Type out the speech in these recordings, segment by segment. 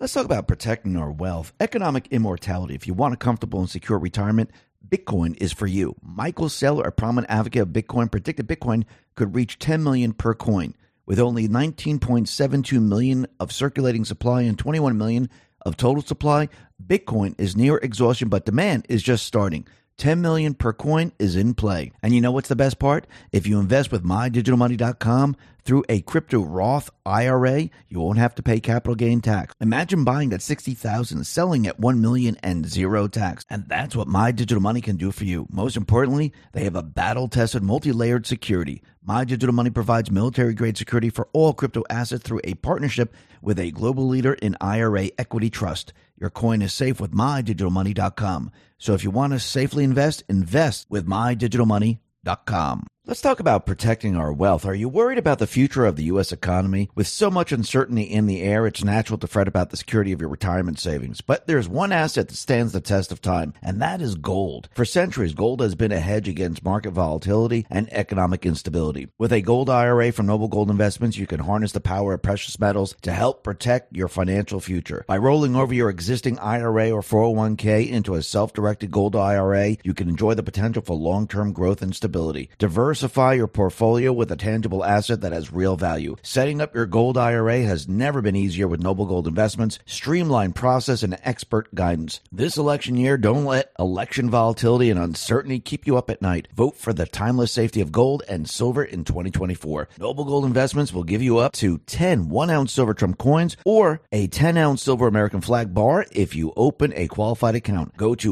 Let's talk about protecting our wealth, economic immortality. If you want a comfortable and secure retirement, Bitcoin is for you. Michael Saylor, a prominent advocate of Bitcoin, predicted Bitcoin could reach 10 million per coin. With only 19.72 million of circulating supply and 21 million of total supply, Bitcoin is near exhaustion, but demand is just starting. 10 million per coin is in play. And you know what's the best part? If you invest with MyDigitalMoney.com through a crypto Roth IRA, you won't have to pay capital gain tax. Imagine buying at $60,000, selling at $1 million and zero tax. And that's what My Digital Money can do for you. Most importantly, they have a battle-tested, multi-layered security. My Digital Money provides military-grade security for all crypto assets through a partnership with a global leader in IRA equity trust. Your coin is safe with MyDigitalMoney.com. So if you want to safely invest, invest with MyDigitalMoney.com. Let's talk about protecting our wealth. Are you worried about the future of the U.S. economy? With so much uncertainty in the air, it's natural to fret about the security of your retirement savings. But there's one asset that stands the test of time, and that is gold. For centuries, gold has been a hedge against market volatility and economic instability. With a gold IRA from Noble Gold Investments, you can harness the power of precious metals to help protect your financial future. By rolling over your existing IRA or 401k into a self-directed gold IRA, you can enjoy the potential for long-term growth and stability. Diversify your portfolio with a tangible asset that has real value. Setting up your gold IRA has never been easier with Noble Gold Investments, streamlined process, and expert guidance. This election year, don't let election volatility and uncertainty keep you up at night. Vote for the timeless safety of gold and silver in 2024. Noble Gold Investments will give you up to 10 1-ounce silver Trump coins or a 10-ounce silver American flag bar if you open a qualified account. Go to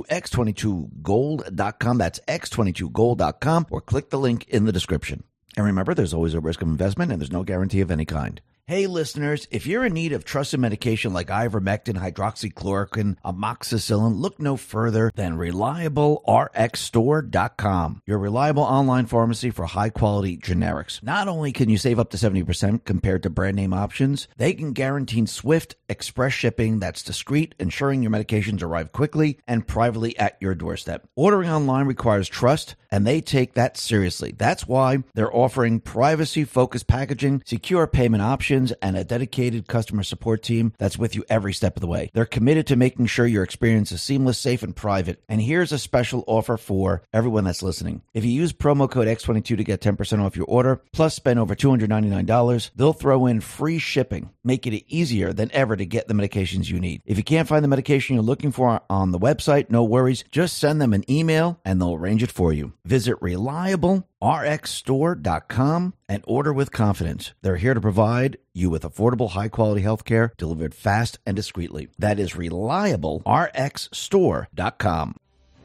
x22gold.com. That's x22gold.com or click the link in the description. And remember, there's always a risk of investment and there's no guarantee of any kind. Hey, listeners, if you're in need of trusted medication like ivermectin, hydroxychloroquine, amoxicillin, look no further than ReliableRxStore.com, your reliable online pharmacy for high-quality generics. Not only can you save up to 70% compared to brand-name options, they can guarantee swift, express shipping that's discreet, ensuring your medications arrive quickly and privately at your doorstep. Ordering online requires trust, and they take that seriously. That's why they're offering privacy-focused packaging, secure payment options, and a dedicated customer support team that's with you every step of the way. They're committed to making sure your experience is seamless, safe, and private. And here's a special offer for everyone that's listening. If you use promo code X22 to get 10% off your order, plus spend over $299, they'll throw in free shipping, making it easier than ever to get the medications you need. If you can't find the medication you're looking for on the website, no worries. Just send them an email and they'll arrange it for you. Visit ReliableRxStore.com and order with confidence. They're here to provide you with affordable, high-quality health care delivered fast and discreetly. That is ReliableRxStore.com.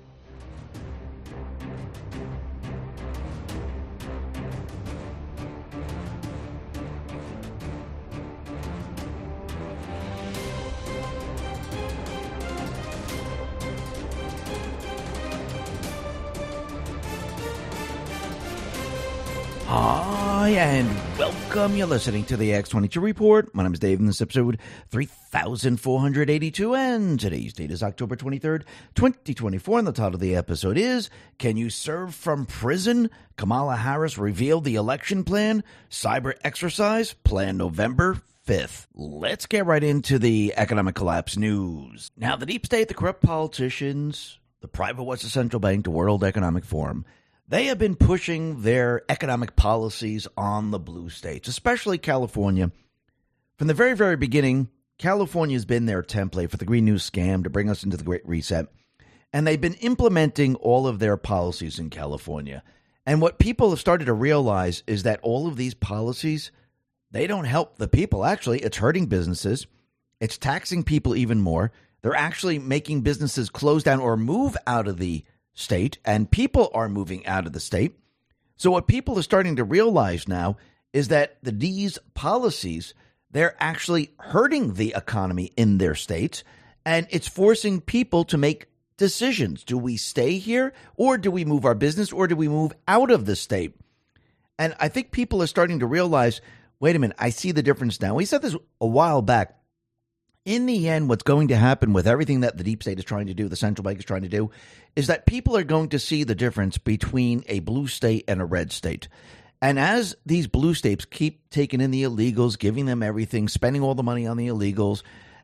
Hi, and welcome. You're listening to the X22 Report. My name is Dave, and this episode 3482, and today's date is October 23rd, 2024, and the title of the episode is, Can You Serve from Prison? Kamala Harris revealed the election plan, cyber exercise, planned November 5th. Let's get right into the economic collapse news. Now, the deep state, the corrupt politicians, the private Western Central Bank, the World Economic Forum, they have been pushing their economic policies on the blue states, especially California. From the very, very beginning, California has been their template for the Green New Scam to bring us into the Great Reset. And they've been implementing all of their policies in California. And what people have started to realize is that all of these policies, they don't help the people. Actually, it's hurting businesses. It's taxing people even more. They're actually making businesses close down or move out of the state, and people are moving out of the state. So what people are starting to realize now is that these policies, they're actually hurting the economy in their states, and it's forcing people to make decisions. Do we stay here, or do we move our business, or do we move out of the state? And I think people are starting to realize, wait a minute, I see the difference now. We said this a while back. In the end, what's going to happen with everything that the deep state is trying to do, the central bank is trying to do, is that people are going to see the difference between a blue state and a red state. And as these blue states keep taking in the illegals, giving them everything, spending all the money on the illegals,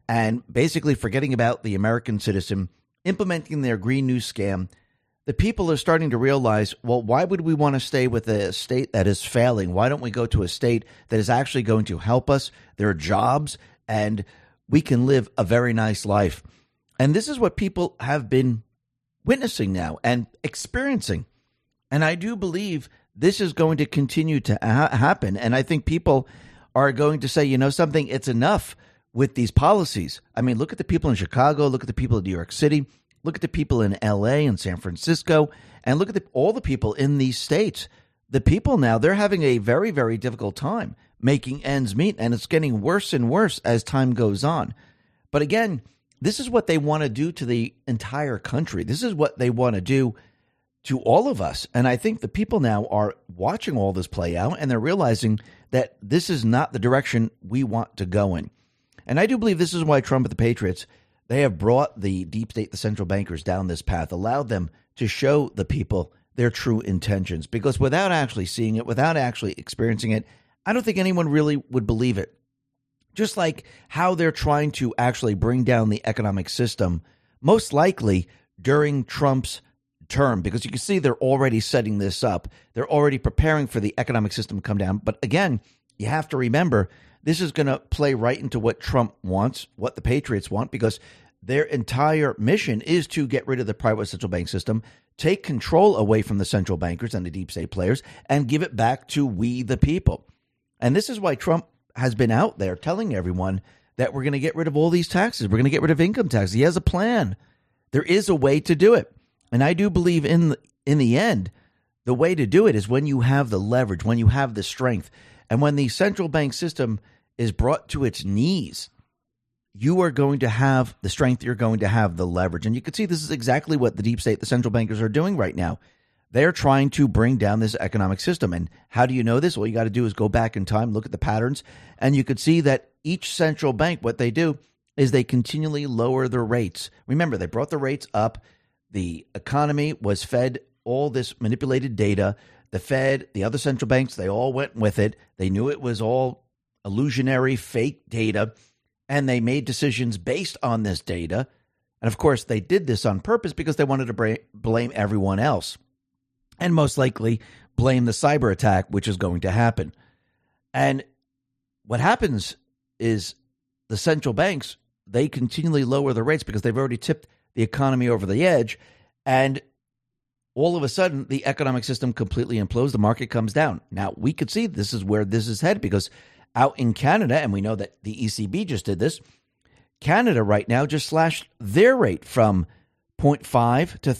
and basically forgetting about the American citizen, implementing their Green New scam, the people are starting to realize, well, why would we want to stay with a state that is failing? Why don't we go to a state that is actually going to help us? There are jobs, and we can live a very nice life. And this is what people have been witnessing now and experiencing. And I do believe this is going to continue to happen. And I think people are going to say, you know something, it's enough with these policies. I mean, look at the people in Chicago, look at the people in New York City, look at the people in LA and San Francisco, and look at all the people in these states. The people now, they're having a very, very difficult time making ends meet, and it's getting worse and worse as time goes on. But again, this is what they want to do to the entire country. This is what they want to do to all of us. And I think the people now are watching all this play out, and they're realizing that this is not the direction we want to go in. And I do believe this is why Trump and the Patriots, they have brought the deep state, the central bankers, down this path, allowed them to show the people their true intentions. Because without actually seeing it, without actually experiencing it, I don't think anyone really would believe it. Just like how they're trying to actually bring down the economic system, most likely during Trump's term, because you can see they're already setting this up. They're already preparing for the economic system to come down. But again, you have to remember, this is going to play right into what Trump wants, what the Patriots want, because their entire mission is to get rid of the private central bank system, take control away from the central bankers and the deep state players, and give it back to we the people. And this is why Trump has been out there telling everyone that we're going to get rid of all these taxes. We're going to get rid of income taxes. He has a plan. There is a way to do it. And I do believe in the end, the way to do it is when you have the leverage, when you have the strength, and when the central bank system is brought to its knees, you are going to have the strength, you're going to have the leverage. And you can see this is exactly what the deep state, the central bankers are doing right now. They're trying to bring down this economic system. And how do you know this? All you got to do is go back in time, look at the patterns, and you could see that each central bank, what they do is they continually lower their rates. Remember, they brought the rates up. The economy was fed all this manipulated data. The Fed, the other central banks, they all went with it. They knew it was all illusionary, fake data, and they made decisions based on this data. And of course, they did this on purpose because they wanted to blame everyone else, and most likely blame the cyber attack, which is going to happen. And what happens is the central banks, they continually lower the rates because they've already tipped the economy over the edge, and all of a sudden, the economic system completely implodes. The market comes down. Now, we could see this is where this is headed, because out in Canada, and we know that the ECB just did this, Canada right now just slashed their rate from 0.5 to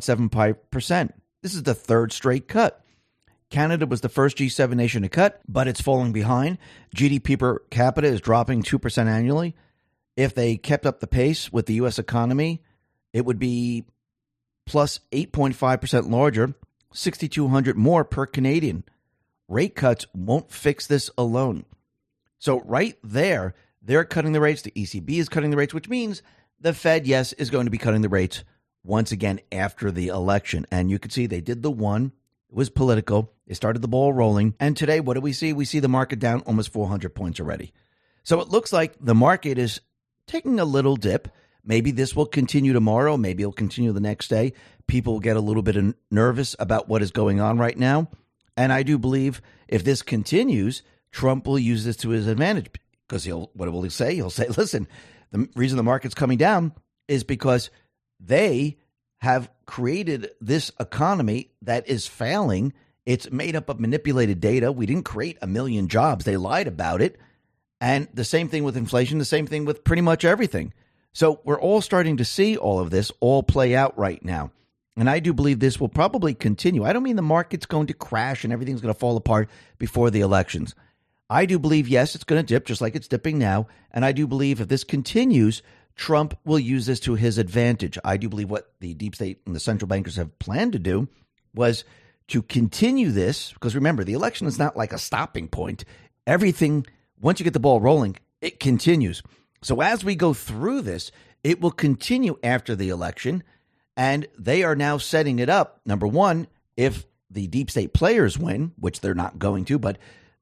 3.75%. This is the third straight cut. Canada was the first G7 nation to cut, but it's falling behind. GDP per capita is dropping 2% annually. If they kept up the pace with the U.S. economy, it would be plus 8.5% larger, 6,200 more per Canadian. Rate cuts won't fix this alone. So right there, they're cutting the rates. The ECB is cutting the rates, which means the Fed, yes, is going to be cutting the rates once again after the election. And you can see they did the one. It was political. They started the ball rolling. And today, what do we see? We see the market down almost 400 points already. So it looks like the market is taking a little dip. Maybe this will continue tomorrow. Maybe it'll continue the next day. People will get a little bit nervous about what is going on right now. And I do believe if this continues, Trump will use this to his advantage, because what will he say? He'll say, listen, the reason the market's coming down is because they have created this economy that is failing. It's made up of manipulated data. We didn't create 1 million jobs. They lied about it. And the same thing with inflation, the same thing with pretty much everything. So we're all starting to see all of this all play out right now. And I do believe this will probably continue. I don't mean the market's going to crash and everything's going to fall apart before the elections. I do believe, yes, it's going to dip just like it's dipping now. And I do believe if this continues, Trump will use this to his advantage. I do believe what the deep state and the central bankers have planned to do was to continue this, because remember, the election is not like a stopping point. Everything, once you get the ball rolling, it continues. So as we go through this, it will continue after the election, and they are now setting it up. Number one, if the deep state players win, which they're not going to, but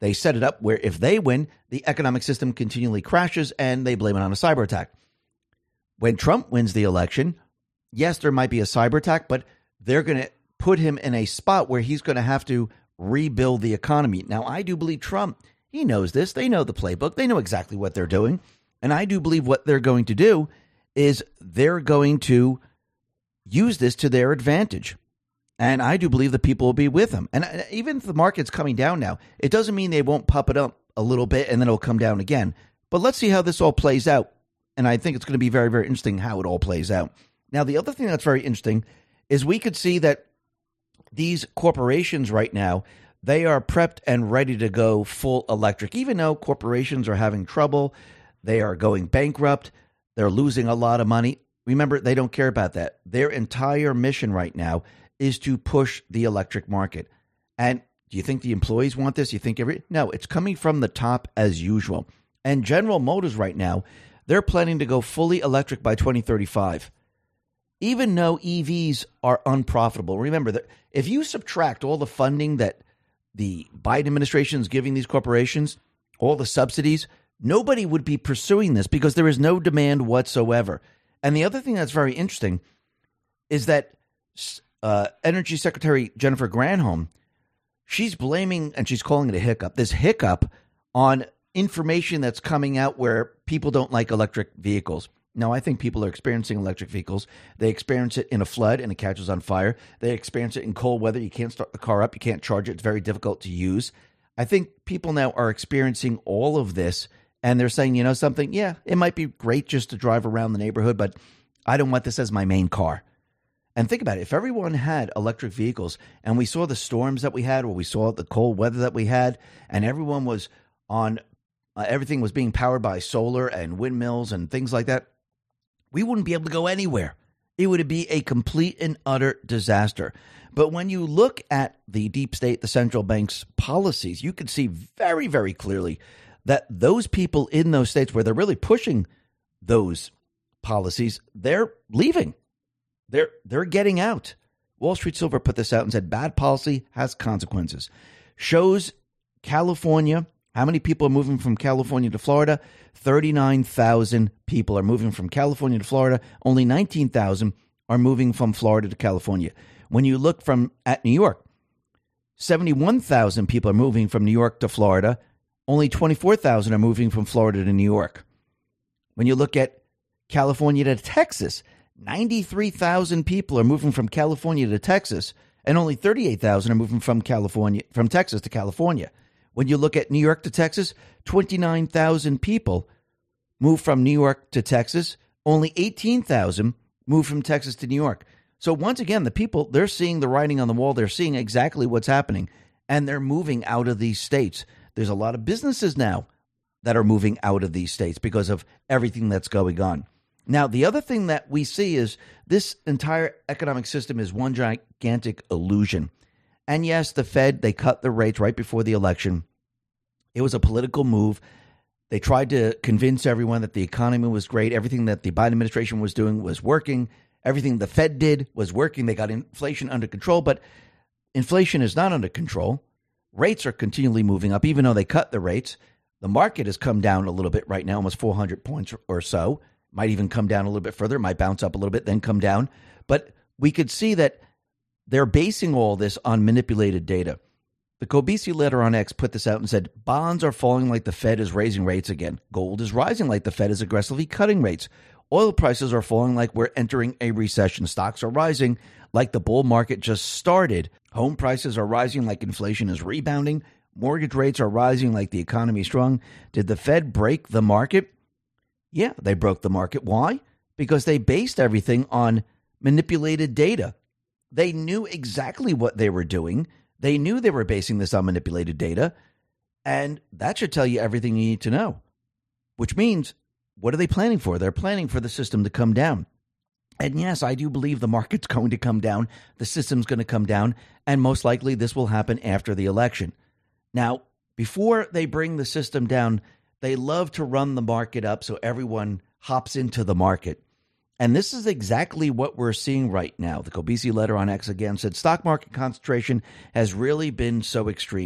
They set it up where if they win, the economic system continually crashes and they blame it on a cyber attack. When Trump wins the election, yes, there might be a cyber attack, but they're going to put him in a spot where he's going to have to rebuild the economy. Now, I do believe Trump, he knows this. They know the playbook. They know exactly what they're doing. And I do believe what they're going to do is they're going to use this to their advantage. And I do believe the people will be with them. And even if the market's coming down now, it doesn't mean they won't pop it up a little bit and then it'll come down again. But let's see how this all plays out. And I think it's going to be very, very interesting how it all plays out. Now, the other thing that's very interesting is we could see that these corporations right now, they are prepped and ready to go full electric. Even though corporations are having trouble, they are going bankrupt, they're losing a lot of money. Remember, they don't care about that. Their entire mission right now is to push the electric market. And do you think the employees want this? You think No, it's coming from the top as usual. And General Motors right now, they're planning to go fully electric by 2035. Even though EVs are unprofitable. Remember that if you subtract all the funding that the Biden administration is giving these corporations, all the subsidies, nobody would be pursuing this because there is no demand whatsoever. And the other thing that's very interesting is that Energy Secretary Jennifer Granholm, she's blaming, and she's calling it a hiccup, this hiccup on information that's coming out where people don't like electric vehicles. Now, I think people are experiencing electric vehicles. They experience it in a flood and it catches on fire. They experience it in cold weather. You can't start the car up. You can't charge it. It's very difficult to use. I think people now are experiencing all of this and they're saying, you know something? Yeah, it might be great just to drive around the neighborhood, but I don't want this as my main car. And think about it. If everyone had electric vehicles and we saw the storms that we had, or we saw the cold weather that we had, and everyone was on, everything was being powered by solar and windmills and things like that, we wouldn't be able to go anywhere. It would be a complete and utter disaster. But when you look at the deep state, the central bank's policies, you can see very, very clearly that those people in those states where they're really pushing those policies, they're leaving. They're getting out. Wall Street Silver put this out and said, bad policy has consequences. Shows California, how many people are moving from California to Florida? 39,000 people are moving from California to Florida. Only 19,000 are moving from Florida to California. When you look at New York, 71,000 people are moving from New York to Florida. Only 24,000 are moving from Florida to New York. When you look at California to Texas, 93,000 people are moving from California to Texas, and only 38,000 are moving from Texas to California. When you look at New York to Texas, 29,000 people move from New York to Texas. Only 18,000 move from Texas to New York. So once again, the people, they're seeing the writing on the wall. They're seeing exactly what's happening, and they're moving out of these states. There's a lot of businesses now that are moving out of these states because of everything that's going on. Now, the other thing that we see is this entire economic system is one gigantic illusion. And yes, the Fed, they cut the rates right before the election. It was a political move. They tried to convince everyone that the economy was great. Everything that the Biden administration was doing was working. Everything the Fed did was working. They got inflation under control, but inflation is not under control. Rates are continually moving up, even though they cut the rates. The market has come down a little bit right now, almost 400 points or so. Might even come down a little bit further. Might bounce up a little bit, then come down. But we could see that they're basing all this on manipulated data. The Kobesi letter on X put this out and said, bonds are falling like the Fed is raising rates again. Gold is rising like the Fed is aggressively cutting rates. Oil prices are falling like we're entering a recession. Stocks are rising like the bull market just started. Home prices are rising like inflation is rebounding. Mortgage rates are rising like the economy is strong. Did the Fed break the market? Yeah, they broke the market. Why? Because they based everything on manipulated data. They knew exactly what they were doing. They knew they were basing this on manipulated data. And that should tell you everything you need to know. Which means, what are they planning for? They're planning for the system to come down. And yes, I do believe the market's going to come down. The system's going to come down. And most likely this will happen after the election. Now, before they bring the system down, they love to run the market up so everyone hops into the market. And this is exactly what we're seeing right now. The Kobesi letter on X again said stock market concentration has really been so extreme.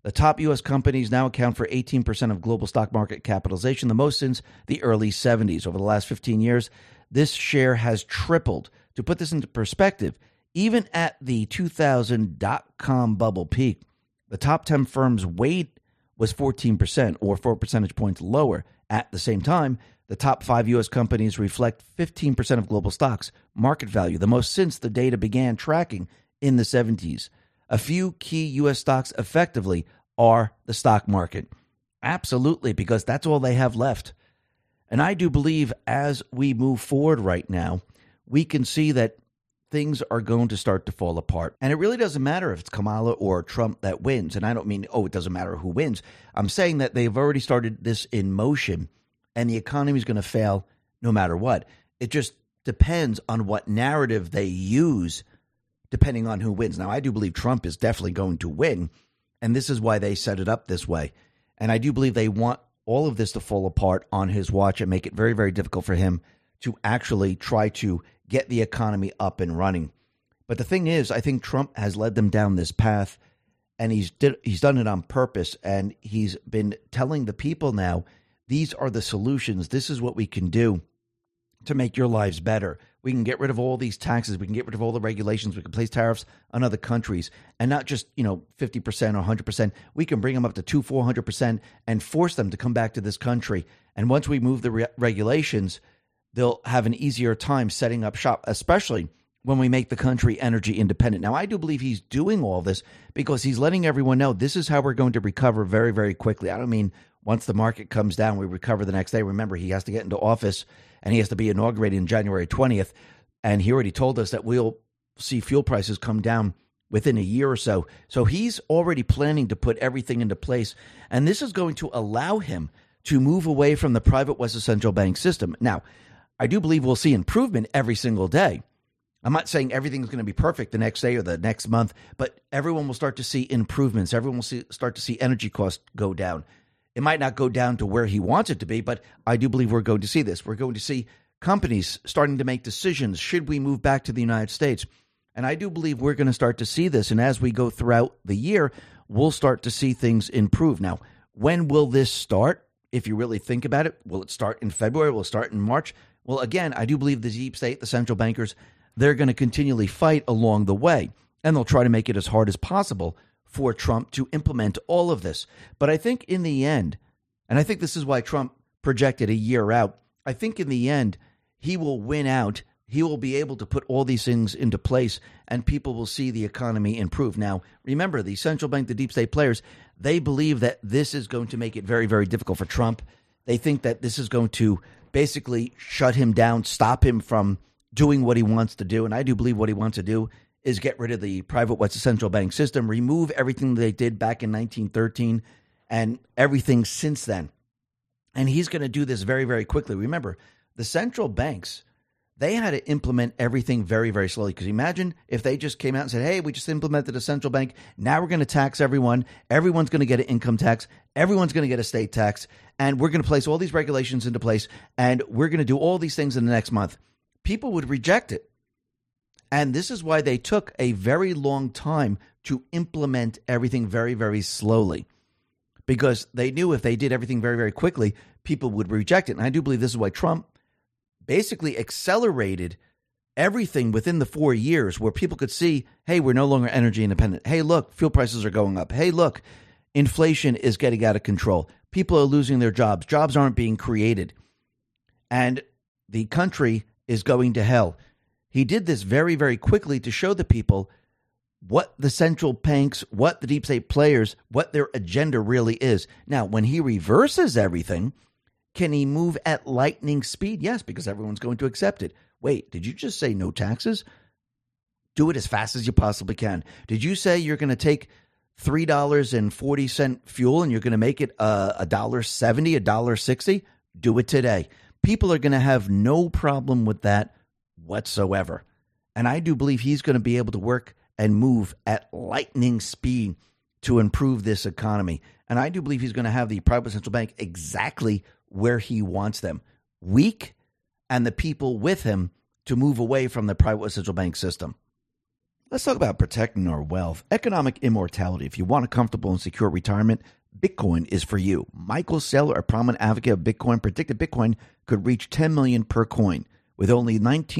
The top U.S. companies now account for 18% of global stock market capitalization, the most since the early 70s. Over the last 15 years, this share has tripled. To put this into perspective, even at the 2000 dot-com bubble peak, the top 10 firms' weight was 14%, or 4 percentage points lower. At the same time, the top 5 U.S. companies reflect 15% of global stocks market value, the most since the data began tracking in the 70s. A few key U.S. stocks effectively are the stock market. Absolutely, because that's all they have left. And I do believe as we move forward right now, we can see that things are going to start to fall apart. And it really doesn't matter if it's Kamala or Trump that wins. And I don't mean, it doesn't matter who wins. I'm saying that they've already started this in motion, and the economy is going to fail no matter what. It just depends on what narrative they use, depending on who wins. Now, I do believe Trump is definitely going to win, and this is why they set it up this way. And I do believe they want all of this to fall apart on his watch and make it very, very difficult for him to actually try to get the economy up and running. But the thing is, I think Trump has led them down this path, and he's done it on purpose, and he's been telling the people now, these are the solutions. This is what we can do to make your lives better. We can get rid of all these taxes. We can get rid of all the regulations. We can place tariffs on other countries, and not just 50% or 100%. We can bring them up to 200-400% and force them to come back to this country. And once we move the regulations, they'll have an easier time setting up shop, especially when we make the country energy independent. Now, I do believe he's doing all this because he's letting everyone know this is how we're going to recover very, very quickly. I don't mean once the market comes down, we recover the next day. Remember, he has to get into office and he has to be inaugurated in January 20th. And he already told us that we'll see fuel prices come down within a year or so. So he's already planning to put everything into place. And this is going to allow him to move away from the private Western Central Bank system. Now, I do believe we'll see improvement every single day. I'm not saying everything's going to be perfect the next day or the next month, but everyone will start to see improvements. Everyone will start to see energy costs go down. It might not go down to where he wants it to be, but I do believe we're going to see this. We're going to see companies starting to make decisions. Should we move back to the United States? And I do believe we're going to start to see this. And as we go throughout the year, we'll start to see things improve. Now, when will this start? If you really think about it, will it start in February? Will it start in March? Well, again, I do believe the deep state, the central bankers, they're going to continually fight along the way, and they'll try to make it as hard as possible for Trump to implement all of this. But I think in the end, and I think this is why Trump projected a year out, I think in the end, he will win out. He will be able to put all these things into place, and people will see the economy improve. Now, remember, the central bank, the deep state players, they believe that this is going to make it very, very difficult for Trump. They think that this is going to basically shut him down, stop him from doing what he wants to do. And I do believe what he wants to do is get rid of the private Western Central Bank system, remove everything they did back in 1913 and everything since then. And he's going to do this very, very quickly. Remember, the central banks, they had to implement everything very, very slowly. Because imagine if they just came out and said, hey, we just implemented a central bank. Now we're going to tax everyone. Everyone's going to get an income tax. Everyone's going to get a state tax. And we're going to place all these regulations into place. And we're going to do all these things in the next month. People would reject it. And this is why they took a very long time to implement everything very, very slowly. Because they knew if they did everything very, very quickly, people would reject it. And I do believe this is why Trump basically accelerated everything within the 4 years where people could see, hey, we're no longer energy independent. Hey, look, fuel prices are going up. Hey, look, inflation is getting out of control. People are losing their jobs. Jobs aren't being created. And the country is going to hell. He did this very, very quickly to show the people what the central banks, what the deep state players, what their agenda really is. Now, when he reverses everything, can he move at lightning speed? Yes, because everyone's going to accept it. Wait, did you just say no taxes? Do it as fast as you possibly can. Did you say you're going to take $3.40 fuel and you're going to make it $1.70, $1.60? Do it today. People are going to have no problem with that whatsoever. And I do believe he's going to be able to work and move at lightning speed to improve this economy. And I do believe he's going to have the private central bank exactly where he wants them, weak, and the people with him to move away from the private central bank system. Let's talk about protecting our wealth, economic immortality. If you want a comfortable and secure retirement, Bitcoin is for you. Michael Saylor, a prominent advocate of Bitcoin, predicted Bitcoin could reach 10 million per coin. With only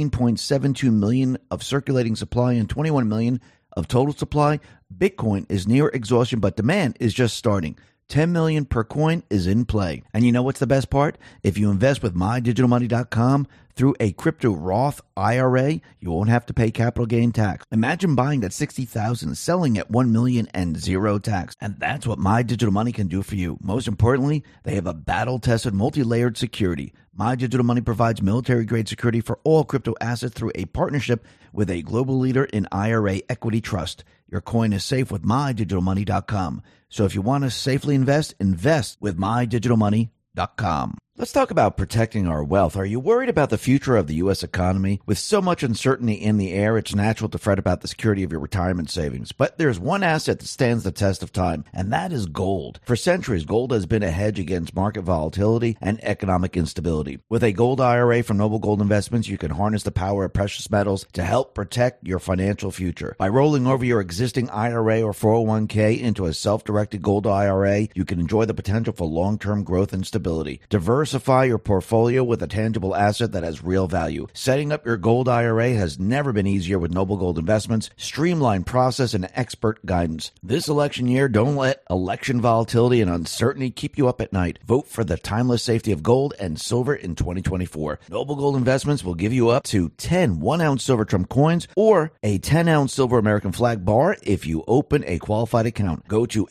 19.72 million of circulating supply and 21 million of total supply, Bitcoin is near exhaustion, but demand is just starting. 10 million per coin is in play. And you know what's the best part? If you invest with MyDigitalMoney.com through a crypto Roth IRA, you won't have to pay capital gain tax. Imagine buying at $60,000, selling at $1 million and zero tax. And that's what My Digital Money can do for you. Most importantly, they have a battle-tested, multi-layered security. My Digital Money provides military-grade security for all crypto assets through a partnership with a global leader in IRA equity trust. Your coin is safe with MyDigitalMoney.com. So if you want to safely invest, invest with MyDigitalMoney.com. Let's talk about protecting our wealth. Are you worried about the future of the U.S. economy? With so much uncertainty in the air, it's natural to fret about the security of your retirement savings. But there's one asset that stands the test of time, and that is gold. For centuries, gold has been a hedge against market volatility and economic instability. With a gold IRA from Noble Gold Investments, you can harness the power of precious metals to help protect your financial future. By rolling over your existing IRA or 401k into a self-directed gold IRA, you can enjoy the potential for long-term growth and stability. Diversify your portfolio with a tangible asset that has real value. Setting up your gold IRA has never been easier with Noble Gold Investments, streamlined process, and expert guidance. This election year, don't let election volatility and uncertainty keep you up at night. Vote for the timeless safety of gold and silver in 2024. Noble Gold Investments will give you up to 10 1-ounce silver Trump coins or a 10-ounce silver American flag bar if you open a qualified account. Go to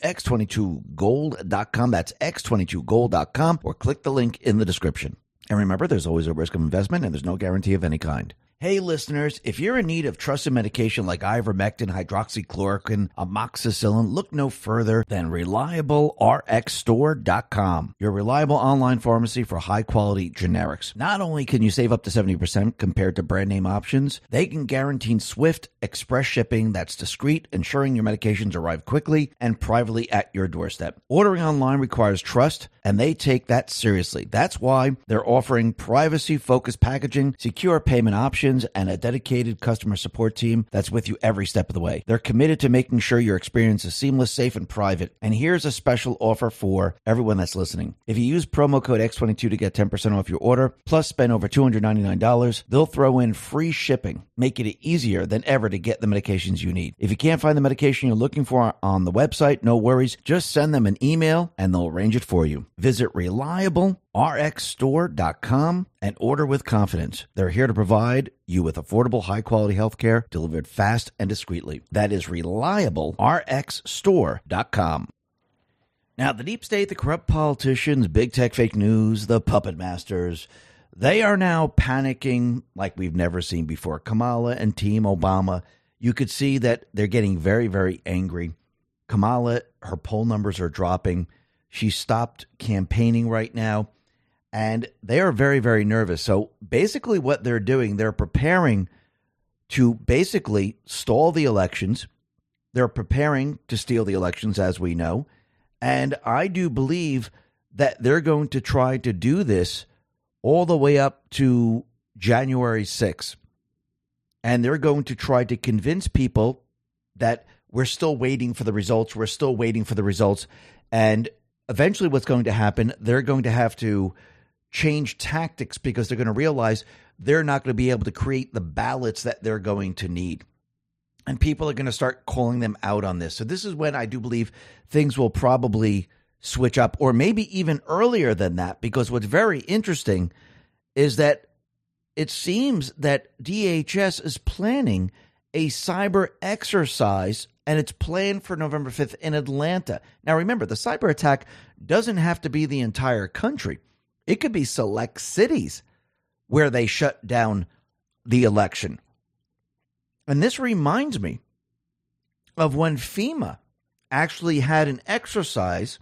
x22gold.com, that's x22gold.com, or click the link in the description. And remember, there's always a risk of investment and there's no guarantee of any kind. Hey, listeners, if you're in need of trusted medication like ivermectin, hydroxychloroquine, amoxicillin, look no further than ReliableRxStore.com, your reliable online pharmacy for high-quality generics. Not only can you save up to 70% compared to brand-name options, they can guarantee swift, express shipping that's discreet, ensuring your medications arrive quickly and privately at your doorstep. Ordering online requires trust, and they take that seriously. That's why they're offering privacy-focused packaging, secure payment options, and a dedicated customer support team that's with you every step of the way. They're committed to making sure your experience is seamless, safe, and private. And here's a special offer for everyone that's listening. If you use promo code X22 to get 10% off your order, plus spend over $299, they'll throw in free shipping, making it easier than ever to get the medications you need. If you can't find the medication you're looking for on the website, no worries. Just send them an email and they'll arrange it for you. Visit ReliableRxStore.com and order with confidence. They're here to provide you with affordable, high-quality health care delivered fast and discreetly. That is ReliableRxStore.com. Now, the deep state, the corrupt politicians, big tech fake news, the puppet masters, they are now panicking like we've never seen before. Kamala and Team Obama, you could see that they're getting very, very angry. Kamala, her poll numbers are dropping. She stopped campaigning right now, and they are very, very nervous. So basically what they're doing, they're preparing to basically stall the elections. They're preparing to steal the elections, as we know. And I do believe that they're going to try to do this all the way up to January 6th. And they're going to try to convince people that we're still waiting for the results. We're still waiting for the results. And eventually what's going to happen, they're going to have to change tactics because they're going to realize they're not going to be able to create the ballots that they're going to need. And people are going to start calling them out on this. So this is when I do believe things will probably switch up, or maybe even earlier than that, because what's very interesting is that it seems that DHS is planning a cyber exercise, and it's planned for November 5th in Atlanta. Now, remember, the cyber attack doesn't have to be the entire country. It could be select cities where they shut down the election. And this reminds me of when FEMA actually had an exercise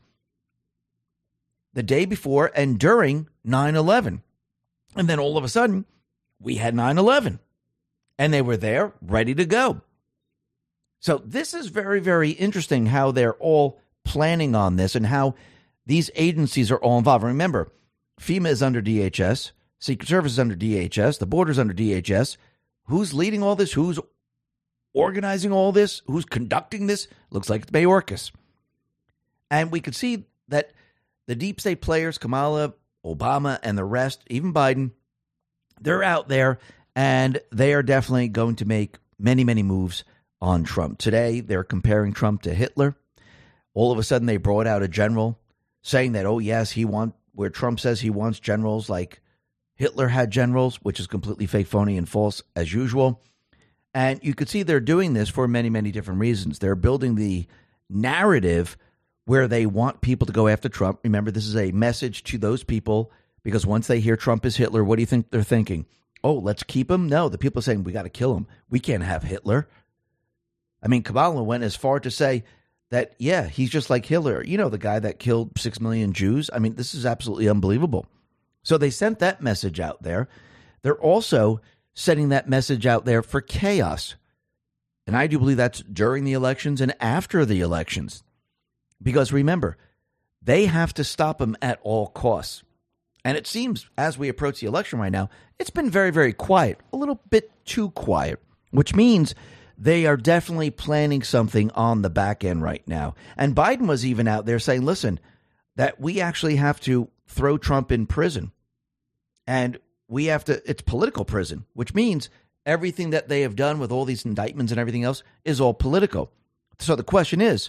the day before and during 9/11. And then all of a sudden, we had 9/11. And they were there, ready to go. So this is very, very interesting how they're all planning on this and how these agencies are all involved. Remember, FEMA is under DHS, Secret Service is under DHS, the border's under DHS. Who's leading all this? Who's organizing all this, who's conducting this? Looks like it's Mayorkas. And we could see that the deep state players, Kamala, Obama, and the rest, even Biden, they're out there, and they are definitely going to make many, many moves on Trump. Today, they're comparing Trump to Hitler. All of a sudden, they brought out a general saying that, oh, yes, where Trump says he wants generals like Hitler had generals, which is completely fake, phony, and false as usual. And you could see they're doing this for many, many different reasons. They're building the narrative where they want people to go after Trump. Remember, this is a message to those people, because once they hear Trump is Hitler, what do you think they're thinking? Oh, let's keep him? No, the people are saying we got to kill him. We can't have Hitler. I mean, Kamala went as far to say that, yeah, he's just like Hitler. You know, the guy that killed 6 million Jews. I mean, this is absolutely unbelievable. So they sent that message out there. They're also sending that message out there for chaos. And I do believe that's during the elections and after the elections. Because remember, they have to stop him at all costs. And it seems as we approach the election right now, it's been very, very quiet, a little bit too quiet, which means they are definitely planning something on the back end right now. And Biden was even out there saying, listen, that we actually have to throw Trump in prison. And we have to, it's political prison, which means everything that they have done with all these indictments and everything else is all political. So the question is,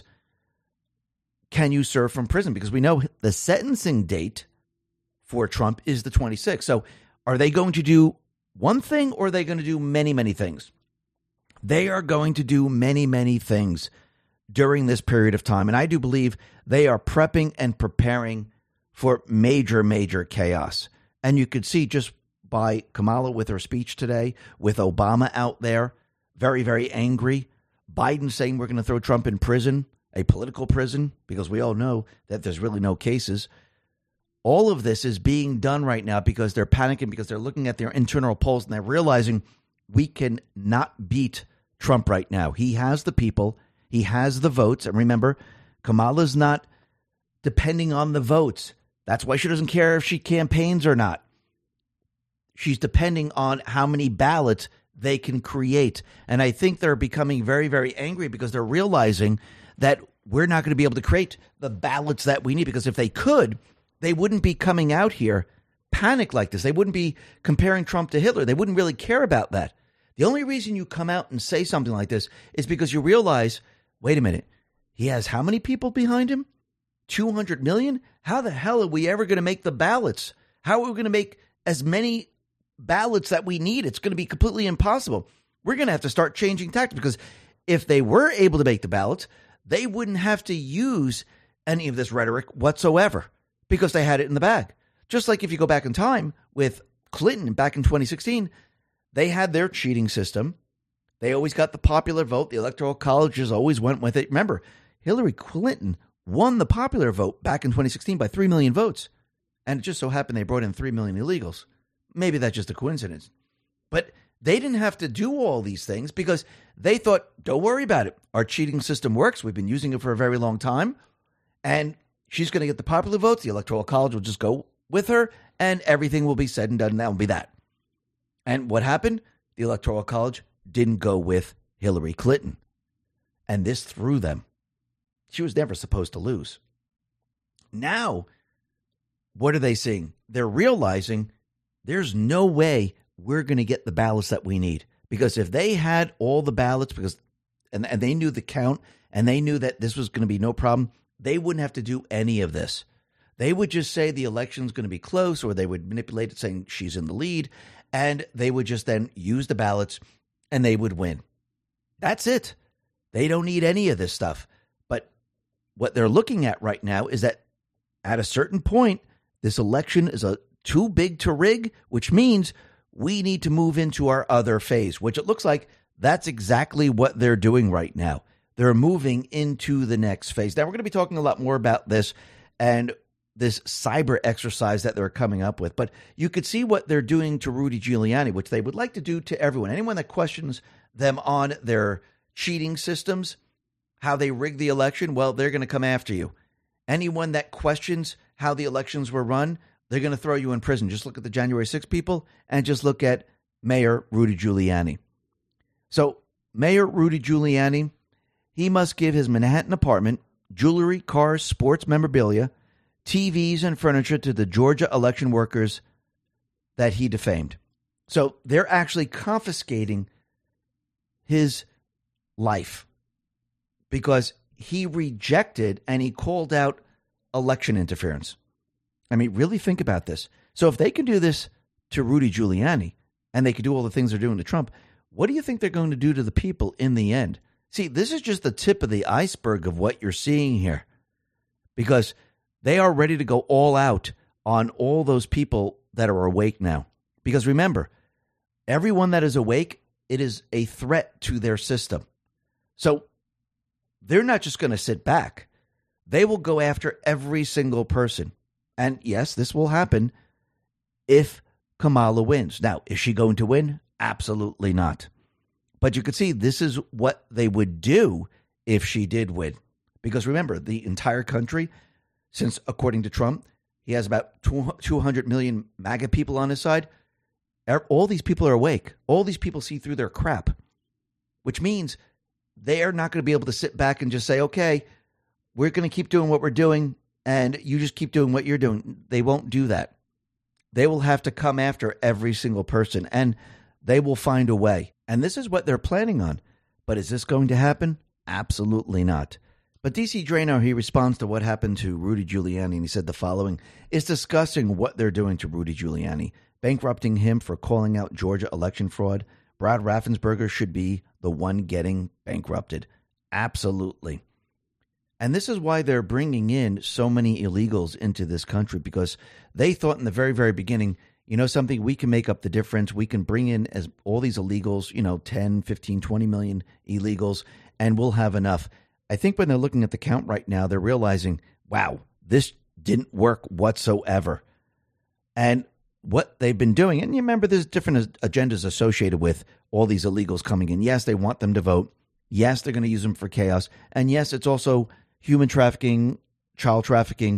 can you serve from prison? Because we know the sentencing date for Trump is the 26th. So are they going to do one thing, or are they going to do many, many things? They are going to do many, many things during this period of time. And I do believe they are prepping and preparing for major, major chaos. And you could see just by Kamala with her speech today, with Obama out there, very, very angry. Biden saying we're going to throw Trump in prison, a political prison, because we all know that there's really no cases. All of this is being done right now because they're panicking, because they're looking at their internal polls and they're realizing we can not beat Trump right now. He has the people. He has the votes. And remember, Kamala's not depending on the votes. That's why she doesn't care if she campaigns or not. She's depending on how many ballots they can create. And I think they're becoming very, very angry because they're realizing that we're not going to be able to create the ballots that we need. Because if they could, they wouldn't be coming out here panic like this. They wouldn't be comparing Trump to Hitler. They wouldn't really care about that. The only reason you come out and say something like this is because you realize, wait a minute, he has how many people behind him? 200 million? How the hell are we ever going to make the ballots? How are we going to make as many ballots that we need? It's going to be completely impossible. We're going to have to start changing tactics, because if they were able to make the ballots, they wouldn't have to use any of this rhetoric whatsoever, because they had it in the bag. Just like if you go back in time with Clinton back in 2016, they had their cheating system. They always got the popular vote. The Electoral Colleges always went with it. Remember, Hillary Clinton won the popular vote back in 2016 by 3 million votes. And it just so happened they brought in 3 million illegals. Maybe that's just a coincidence. But they didn't have to do all these things because they thought, don't worry about it. Our cheating system works. We've been using it for a very long time. And she's going to get the popular votes. The Electoral College will just go with her, and everything will be said and done. And that will be that. And what happened? The Electoral College didn't go with Hillary Clinton. And this threw them. She was never supposed to lose. Now, what are they seeing? They're realizing there's no way we're going to get the ballots that we need. Because if they had all the ballots, and they knew the count, and they knew that this was going to be no problem, they wouldn't have to do any of this. They would just say the election's going to be close, or they would manipulate it saying she's in the lead, and they would just then use the ballots and they would win. That's it. They don't need any of this stuff. But what they're looking at right now is that at a certain point, this election is too big to rig, which means we need to move into our other phase, which it looks like that's exactly what they're doing right now. They're moving into the next phase. Now, we're going to be talking a lot more about this and this cyber exercise that they're coming up with. But you could see what they're doing to Rudy Giuliani, which they would like to do to everyone. Anyone that questions them on their cheating systems, how they rigged the election, well, they're going to come after you. Anyone that questions how the elections were run, they're going to throw you in prison. Just look at the January 6 people and just look at Mayor Rudy Giuliani. So Mayor Rudy Giuliani, he must give his Manhattan apartment, jewelry, cars, sports memorabilia, TVs, and furniture to the Georgia election workers that he defamed. So they're actually confiscating his life because he rejected and he called out election interference. I mean, really think about this. So if they can do this to Rudy Giuliani and they can do all the things they're doing to Trump, what do you think they're going to do to the people in the end? See, this is just the tip of the iceberg of what you're seeing here, because they are ready to go all out on all those people that are awake now. Because remember, everyone that is awake, it is a threat to their system. So they're not just going to sit back. They will go after every single person. And yes, this will happen if Kamala wins. Now, is she going to win? Absolutely not. But you could see this is what they would do if she did win. Because remember, the entire country, since according to Trump, he has about 200 million MAGA people on his side. All these people are awake. All these people see through their crap, which means they are not going to be able to sit back and just say, okay, we're going to keep doing what we're doing and you just keep doing what you're doing. They won't do that. They will have to come after every single person and they will find a way. And this is what they're planning on. But is this going to happen? Absolutely not. But DC Draino, he responds to what happened to Rudy Giuliani, and he said the following, is discussing what they're doing to Rudy Giuliani, bankrupting him for calling out Georgia election fraud. Brad Raffensperger should be the one getting bankrupted. Absolutely. And this is why they're bringing in so many illegals into this country, because they thought in the very, very beginning, you know something, we can make up the difference. We can bring in as all these illegals, 10, 15, 20 million illegals, and we'll have enough. I think when they're looking at the count right now, they're realizing, wow, this didn't work whatsoever. And what they've been doing, and you remember there's different agendas associated with all these illegals coming in. Yes, they want them to vote. Yes, they're going to use them for chaos. And yes, it's also human trafficking, child trafficking,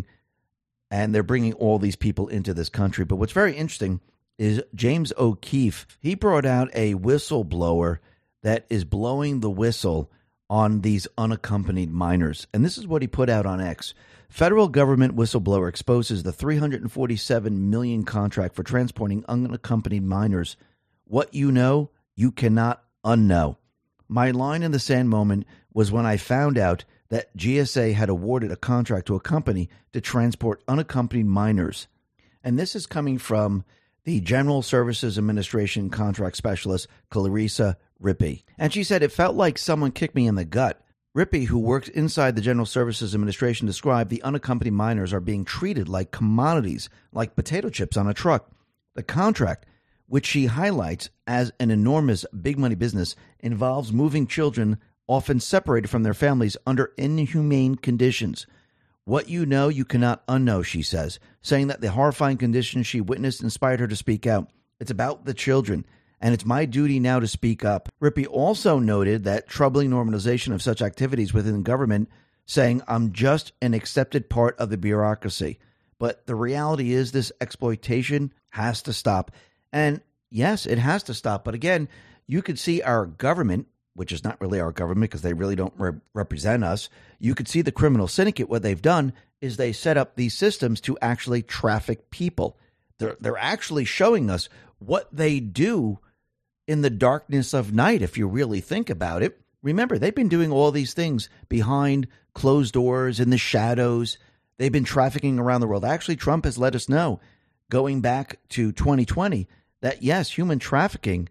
and they're bringing all these people into this country. But what's very interesting is James O'Keefe. He brought out a whistleblower that is blowing the whistle on these unaccompanied minors. And this is what he put out on X. Federal government whistleblower exposes the $347 million contract for transporting unaccompanied minors. What you know, you cannot unknow. My line in the sand moment was when I found out that GSA had awarded a contract to a company to transport unaccompanied minors. And this is coming from the General Services Administration contract specialist, Clarissa Rippey. And she said, it felt like someone kicked me in the gut. Rippey, who works inside the General Services Administration, described the unaccompanied minors are being treated like commodities, like potato chips on a truck. The contract, which she highlights as an enormous big money business, involves moving children often separated from their families under inhumane conditions. What you know, you cannot unknow, she says, saying that the horrifying conditions she witnessed inspired her to speak out. It's about the children, and it's my duty now to speak up. Rippey also noted that troubling normalization of such activities within government, saying, I'm just an accepted part of the bureaucracy. But the reality is this exploitation has to stop. And yes, it has to stop. But again, you could see our government, which is not really our government because they really don't represent us. You could see the criminal syndicate. What they've done is they set up these systems to actually traffic people. They're actually showing us what they do in the darkness of night, if you really think about it. Remember, they've been doing all these things behind closed doors, in the shadows. They've been trafficking around the world. Actually, Trump has let us know, going back to 2020, that yes, human trafficking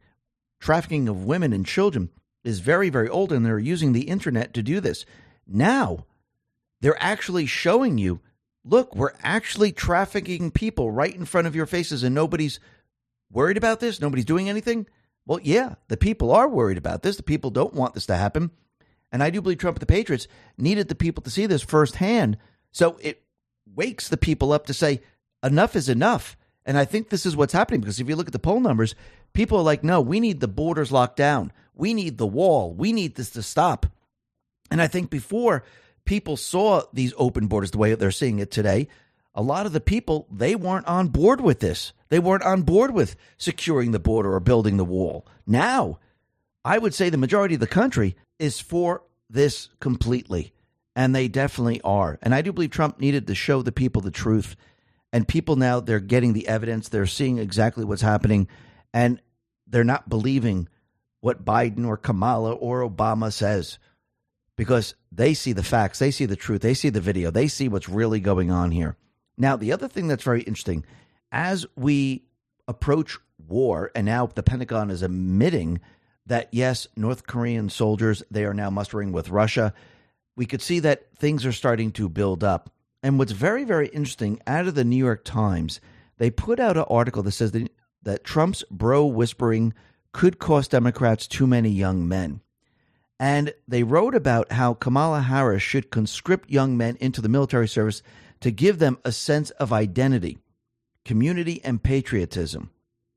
of women and children is very, very old, and they're using the internet to do this. Now, they're actually showing you, look, we're actually trafficking people right in front of your faces, and nobody's worried about this? Nobody's doing anything? Well, yeah, the people are worried about this. The people don't want this to happen. And I do believe Trump and the Patriots needed the people to see this firsthand. So it wakes the people up to say, enough is enough. And I think this is what's happening, because if you look at the poll numbers, people are like, no, we need the borders locked down. We need the wall. We need this to stop. And I think before people saw these open borders the way they're seeing it today, a lot of the people, they weren't on board with this. They weren't on board with securing the border or building the wall. Now, I would say the majority of the country is for this completely, and they definitely are. And I do believe Trump needed to show the people the truth, and people now, they're getting the evidence, they're seeing exactly what's happening, and they're not believing what Biden or Kamala or Obama says, because they see the facts, they see the truth, they see the video, they see what's really going on here. Now, the other thing that's very interesting, as we approach war, and now the Pentagon is admitting that, yes, North Korean soldiers, they are now mustering with Russia, we could see that things are starting to build up. And what's very, very interesting, out of the New York Times, they put out an article that says that Trump's bro whispering could cost Democrats too many young men. And they wrote about how Kamala Harris should conscript young men into the military service to give them a sense of identity, community, and patriotism.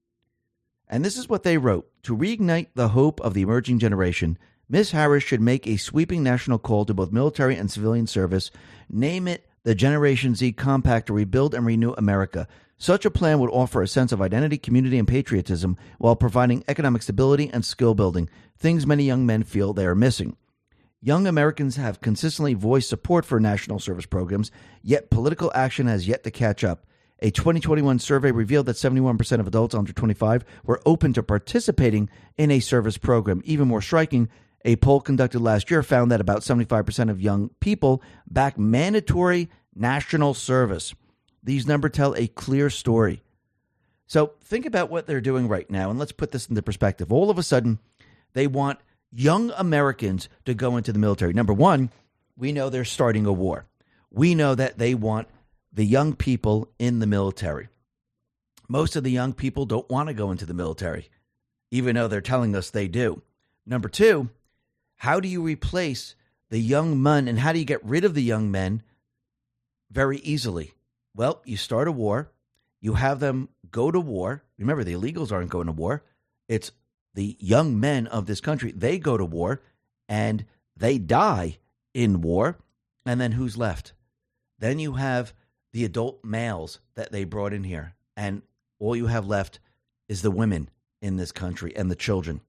And this is what they wrote. To reignite the hope of the emerging generation, Ms. Harris should make a sweeping national call to both military and civilian service. Name it the Generation Z Compact to rebuild and renew America. Such a plan would offer a sense of identity, community, and patriotism while providing economic stability and skill building, things many young men feel they are missing. Young Americans have consistently voiced support for national service programs, yet political action has yet to catch up. A 2021 survey revealed that 71% of adults under 25 were open to participating in a service program. Even more striking, a poll conducted last year found that about 75% of young people back mandatory national service. These numbers tell a clear story. So think about what they're doing right now, and let's put this into perspective. All of a sudden, they want young Americans to go into the military. Number one, we know they're starting a war. We know that they want the young people in the military. Most of the young people don't want to go into the military, even though they're telling us they do. Number two, how do you replace the young men, and how do you get rid of the young men very easily? Well, you start a war. You have them go to war. Remember, the illegals aren't going to war. It's the young men of this country. They go to war, and they die in war. And then who's left? Then you have the adult males that they brought in here. And all you have left is the women in this country and the children.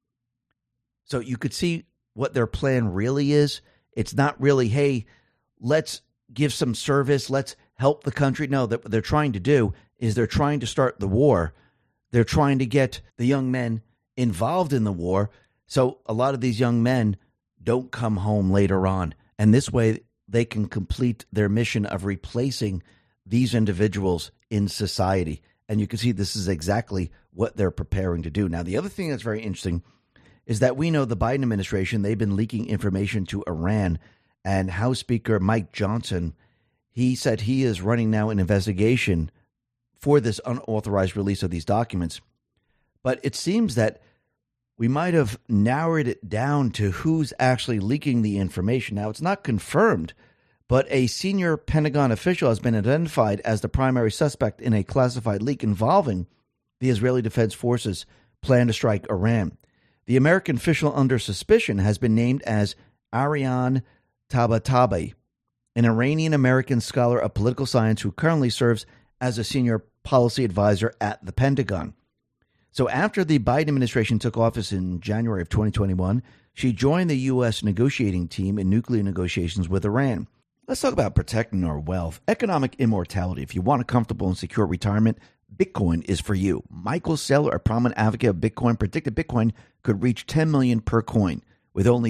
So you could see what their plan really is. It's not really, hey, let's give some service, let's help the country. No, what they're trying to do is they're trying to start the war. They're trying to get the young men involved in the war, so a lot of these young men don't come home later on. And this way they can complete their mission of replacing these individuals in society. And you can see this is exactly what they're preparing to do. Now, the other thing that's very interesting is that we know the Biden administration, they've been leaking information to Iran. And House Speaker Mike Johnson, he said he is running now an investigation for this unauthorized release of these documents. But it seems that we might have narrowed it down to who's actually leaking the information. Now, it's not confirmed, but a senior Pentagon official has been identified as the primary suspect in a classified leak involving the Israeli Defense Forces' plan to strike Iran. The American official under suspicion has been named as Ariane Tabatabai, an Iranian-American scholar of political science who currently serves as a senior policy advisor at the Pentagon. So after the Biden administration took office in January of 2021, she joined the U.S. negotiating team in nuclear negotiations with Iran. Let's talk about protecting our wealth. Economic immortality. If you want a comfortable and secure retirement, Bitcoin is for you. Michael Saylor, a prominent advocate of Bitcoin, predicted Bitcoin could reach 10 million per coin. With only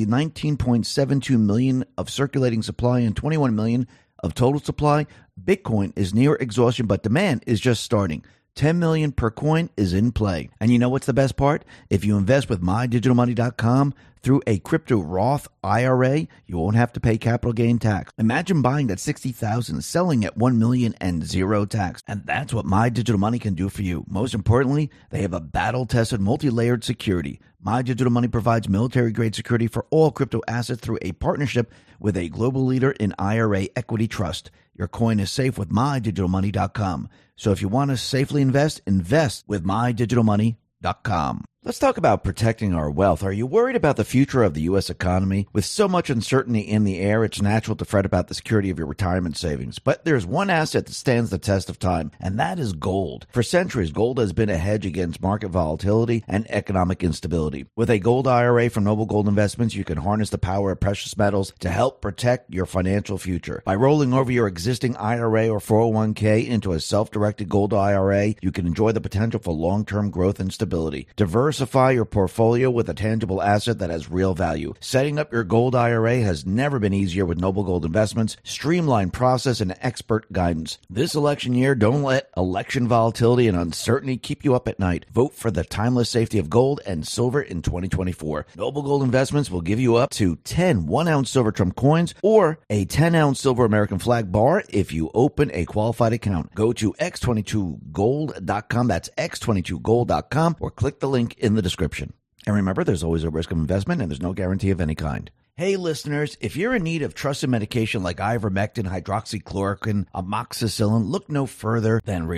19.72 million of circulating supply and 21 million of total supply, Bitcoin is near exhaustion, but demand is just starting. 10 million per coin is in play. And you know what's the best part? If you invest with MyDigitalMoney.com through a crypto Roth IRA, you won't have to pay capital gain tax. Imagine buying at $60,000, selling at $1 million and zero tax. And that's what My Digital Money can do for you. Most importantly, they have a battle-tested, multi-layered security. My Digital Money provides military-grade security for all crypto assets through a partnership with a global leader in IRA equity trust. Your coin is safe with MyDigitalMoney.com. So if you want to safely invest, invest with MyDigitalMoney.com. Let's talk about protecting our wealth. Are you worried about the future of the U.S. economy? With so much uncertainty in the air, it's natural to fret about the security of your retirement savings. But there's one asset that stands the test of time, and that is gold. For centuries, gold has been a hedge against market volatility and economic instability. With a gold IRA from Noble Gold Investments, you can harness the power of precious metals to help protect your financial future. By rolling over your existing IRA or 401k into a self-directed gold IRA, you can enjoy the potential for long-term growth and stability. Diversify your portfolio with a tangible asset that has real value. Setting up your gold IRA has never been easier with Noble Gold Investments' streamlined process and expert guidance. This election year, don't let election volatility and uncertainty keep you up at night. Vote for the timeless safety of gold and silver in 2024. Noble Gold Investments will give you up to 10 1-ounce silver Trump coins or a 10-ounce silver American flag bar if you open a qualified account. Go to x22gold.com. That's x22gold.com, or click the link in the description. And remember, there's always a risk of investment and there's no guarantee of any kind. Hey, listeners, if you're in need of trusted medication like ivermectin, hydroxychloroquine, amoxicillin, look no further than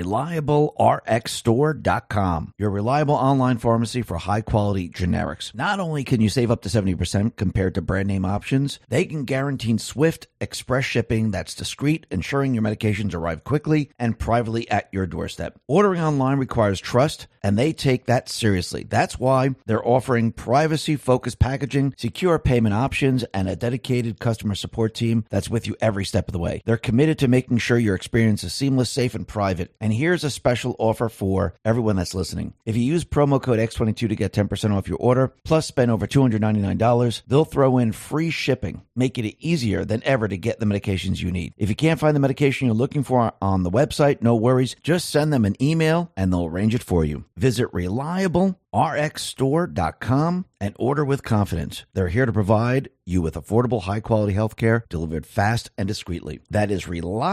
ReliableRxStore.com, your reliable online pharmacy for high-quality generics. Not only can you save up to 70% compared to brand-name options, they can guarantee swift, express shipping that's discreet, ensuring your medications arrive quickly and privately at your doorstep. Ordering online requires trust, and they take that seriously. That's why they're offering privacy-focused packaging, secure payment options, and a dedicated customer support team that's with you every step of the way. They're committed to making sure your experience is seamless, safe, and private. And here's a special offer for everyone that's listening. If you use promo code X22 to get 10% off your order, plus spend over $299, they'll throw in free shipping, making it easier than ever to get the medications you need. If you can't find the medication you're looking for on the website, no worries. Just send them an email and they'll arrange it for you. Visit ReliableRxStore.com and order with confidence. They're here to provide you with affordable, high-quality healthcare delivered fast and discreetly. That is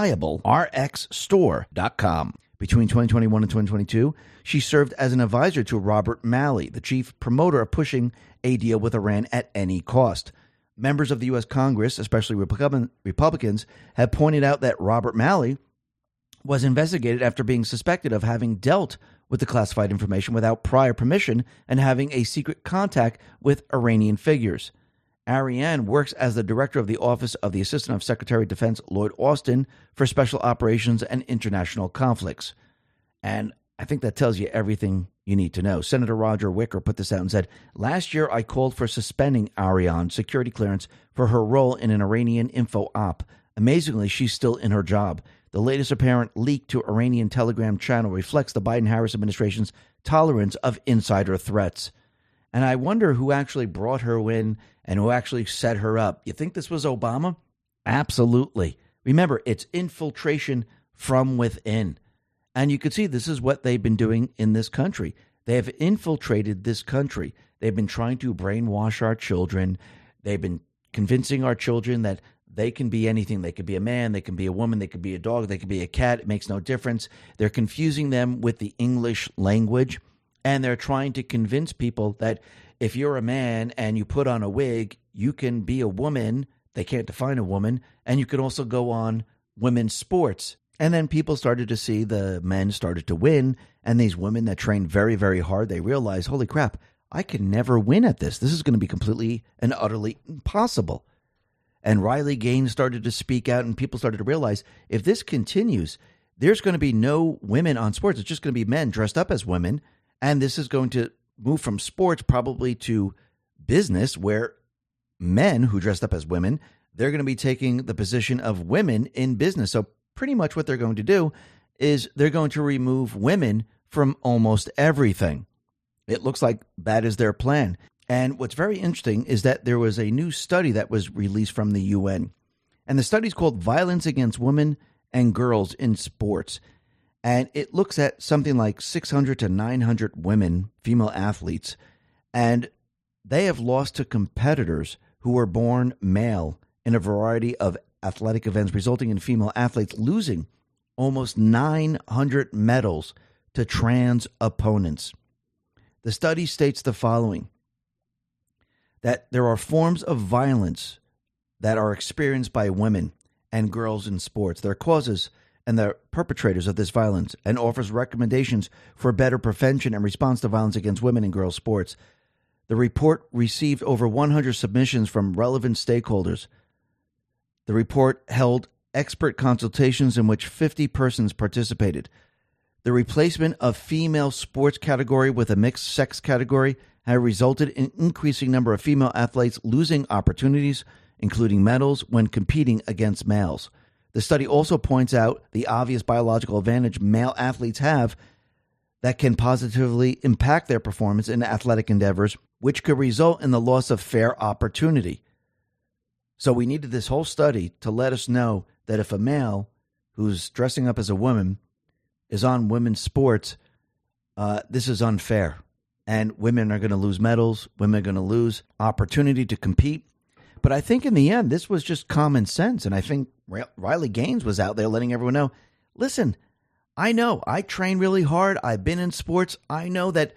ReliableRxStore.com. Between 2021 and 2022, she served as an advisor to Robert Malley, the chief promoter of pushing a deal with Iran at any cost. Members of the U.S. Congress, especially Republicans, have pointed out that Robert Malley was investigated after being suspected of having dealt with the classified information without prior permission and having a secret contact with Iranian figures. Ariane works as the director of the Office of the Assistant of Secretary of Defense Lloyd Austin for Special Operations and International Conflicts. And I think that tells you everything you need to know. Senator Roger Wicker put this out and said, "Last year I called for suspending Ariane's security clearance for her role in an Iranian info op. Amazingly, she's still in her job. The latest apparent leak to Iranian Telegram channel reflects the Biden-Harris administration's tolerance of insider threats." And I wonder who actually brought her in and who actually set her up. You think this was Obama? Absolutely. Remember, it's infiltration from within. And you can see this is what they've been doing in this country. They have infiltrated this country. They've been trying to brainwash our children. They've been convincing our children that they can be anything. They could be a man, they can be a woman, they could be a dog, they could be a cat. It makes no difference. They're confusing them with the English language, and they're trying to convince people that if you're a man and you put on a wig, you can be a woman. They can't define a woman, and you can also go on women's sports. And then people started to see the men started to win, and these women that trained very, very hard, they realized, holy crap, I can never win at this. This is going to be completely and utterly impossible. And Riley Gaines started to speak out, and people started to realize if this continues, there's going to be no women on sports. It's just going to be men dressed up as women. And this is going to move from sports probably to business, where men who dressed up as women, they're going to be taking the position of women in business. So pretty much what they're going to do is they're going to remove women from almost everything. It looks like that is their plan. And what's very interesting is that there was a new study that was released from the UN. And the study is called Violence Against Women and Girls in Sports. And it looks at something like 600 to 900 women, female athletes. And they have lost to competitors who were born male in a variety of athletic events, resulting in female athletes losing almost 900 medals to trans opponents. The study states the following: that there are forms of violence that are experienced by women and girls in sports. Their causes and the perpetrators of this violence and offers recommendations for better prevention and response to violence against women in girls' sports. The report received over 100 submissions from relevant stakeholders. The report held expert consultations in which 50 persons participated. The replacement of female sports category with a mixed sex category had resulted in increasing number of female athletes losing opportunities, including medals, when competing against males. The study also points out the obvious biological advantage male athletes have that can positively impact their performance in athletic endeavors, which could result in the loss of fair opportunity. So we needed this whole study to let us know that if a male who's dressing up as a woman is on women's sports, this is unfair. And women are going to lose medals. Women are going to lose opportunity to compete. But I think in the end, this was just common sense. And I think Riley Gaines was out there letting everyone know, listen, I know I train really hard. I've been in sports. I know that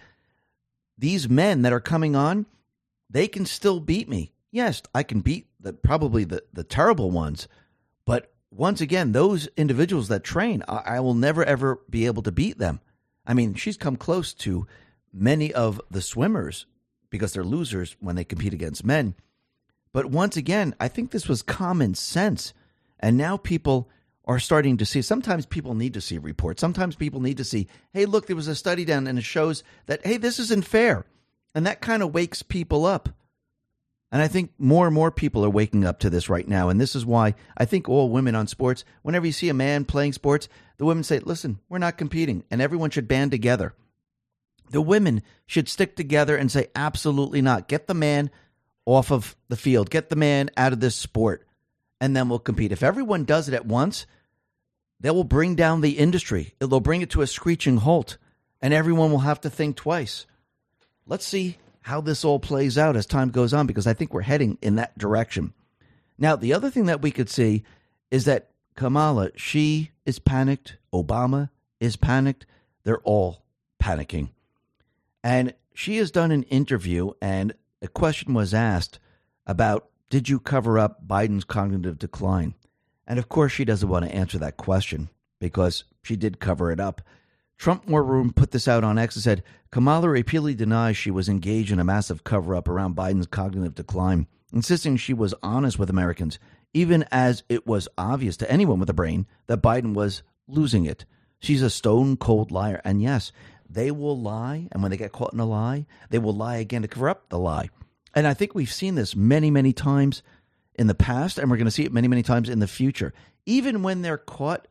these men that are coming on, they can still beat me. Yes, I can beat probably the terrible ones. But once again, those individuals that train, I will never, ever be able to beat them. I mean, she's come close to many of the swimmers because they're losers when they compete against men. But once again, I think this was common sense. And now people are starting to see, sometimes people need to see reports. Sometimes people need to see, hey, look, there was a study done and it shows that, hey, this isn't fair. And that kind of wakes people up. And I think more and more people are waking up to this right now. And this is why I think all women on sports, whenever you see a man playing sports, the women say, listen, we're not competing. And everyone should band together. The women should stick together and say, absolutely not. Get the man off of the field. Get the man out of this sport. And then we'll compete. If everyone does it at once, they will bring down the industry. They'll bring it to a screeching halt. And everyone will have to think twice. Let's see how this all plays out as time goes on, because I think we're heading in that direction. Now, the other thing that we could see is that Kamala, she is panicked. Obama is panicked. They're all panicking. And she has done an interview, and a question was asked about, did you cover up Biden's cognitive decline? And of course, she doesn't want to answer that question because she did cover it up. Trump War Room put this out on X and said, Kamala repeatedly denies she was engaged in a massive cover-up around Biden's cognitive decline, insisting she was honest with Americans, even as it was obvious to anyone with a brain that Biden was losing it. She's a stone-cold liar. And yes, they will lie, and when they get caught in a lie, they will lie again to cover up the lie. And I think we've seen this many, many times in the past, and we're going to see it many, many times in the future. Even when they're caught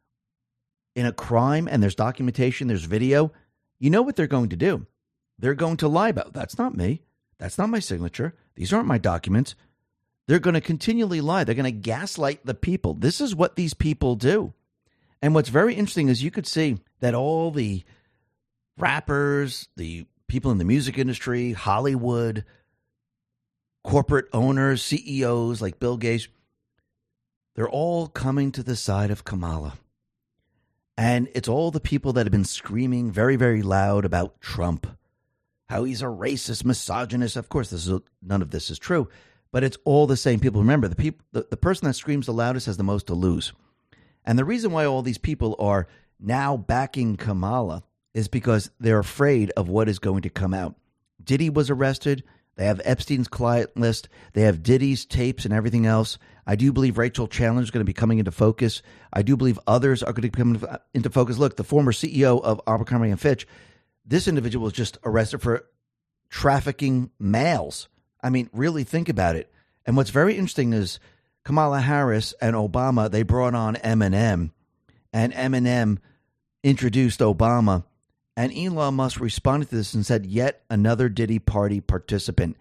in a crime and there's documentation, there's video, you know what they're going to do. They're going to lie about, that's not me. That's not my signature. These aren't my documents. They're going to continually lie. They're going to gaslight the people. This is what these people do. And what's very interesting is you could see that all the rappers, the people in the music industry, Hollywood, corporate owners, CEOs like Bill Gates, they're all coming to the side of Kamala. And it's all the people that have been screaming very, very loud about Trump, how he's a racist, misogynist. Of course, none of this is true, but it's all the same people. Remember, the person that screams the loudest has the most to lose. And the reason why all these people are now backing Kamala is because they're afraid of what is going to come out. Diddy was arrested. They have Epstein's client list. They have Diddy's tapes and everything else. I do believe Rachel Chandler is going to be coming into focus. I do believe others are going to come into focus. Look, the former CEO of Abercrombie & Fitch, this individual was just arrested for trafficking males. I mean, really think about it. And what's very interesting is Kamala Harris and Obama, they brought on Eminem, and Eminem introduced Obama. And Elon Musk responded to this and said, yet another Diddy party participant.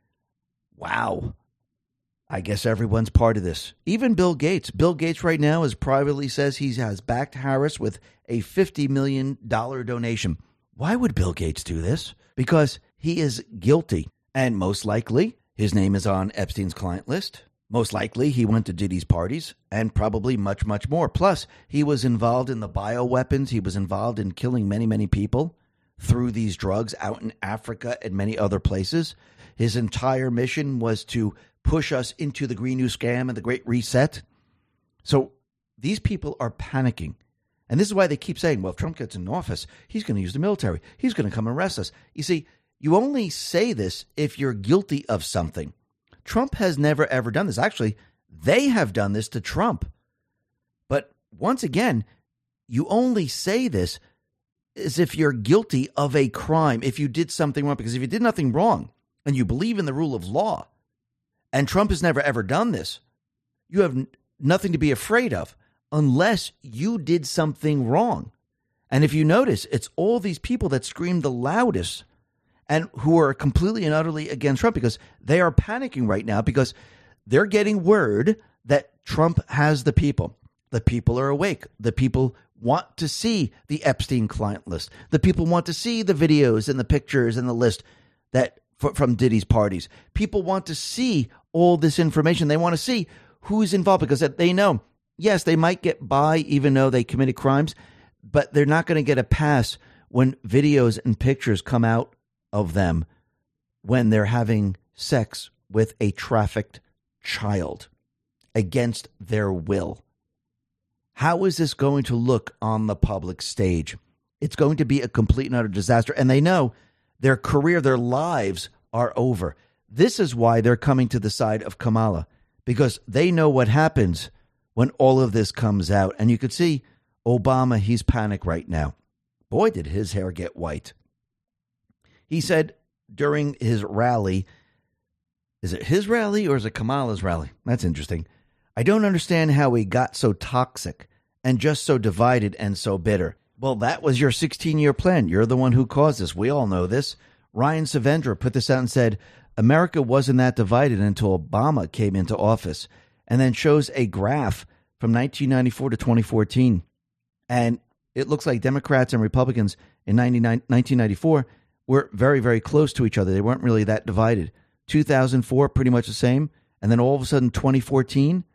Wow. I guess everyone's part of this. Even Bill Gates. Bill Gates right now is privately says he has backed Harris with a $50 million donation. Why would Bill Gates do this? Because he is guilty. And most likely, his name is on Epstein's client list. Most likely, he went to Diddy's parties, and probably much, much more. Plus, he was involved in the bioweapons. He was involved in killing many, many people through these drugs out in Africa and many other places. His entire mission was to push us into the Green New Scam and the Great Reset. So these people are panicking. And this is why they keep saying, well, if Trump gets in office, he's going to use the military. He's going to come arrest us. You see, you only say this if you're guilty of something. Trump has never, ever done this. Actually, they have done this to Trump. But once again, you only say this as if you're guilty of a crime, if you did something wrong. Because if you did nothing wrong and you believe in the rule of law, and Trump has never, ever done this, you have nothing to be afraid of unless you did something wrong. And if you notice, it's all these people that scream the loudest and who are completely and utterly against Trump because they are panicking right now because they're getting word that Trump has the people. The people are awake. The people want to see the Epstein client list. The people want to see the videos and the pictures and the list that from Diddy's parties. People want to see all this information. They want to see who's involved because they know, yes, they might get by even though they committed crimes, but they're not going to get a pass when videos and pictures come out of them when they're having sex with a trafficked child against their will. How is this going to look on the public stage? It's going to be a complete and utter disaster. And they know their career, their lives are over. This is why they're coming to the side of Kamala, because they know what happens when all of this comes out. And you could see Obama, he's panicked right now. Boy, did his hair get white. He said during his rally, is it his rally or is it Kamala's rally? That's interesting. I don't understand how we got so toxic and just so divided and so bitter. Well, that was your 16-year plan. You're the one who caused this. We all know this. Ryan Saavedra put this out and said, America wasn't that divided until Obama came into office, and then shows a graph from 1994 to 2014. And it looks like Democrats and Republicans in 1994 were very, very close to each other. They weren't really that divided. 2004, pretty much the same. And then all of a sudden, 2014,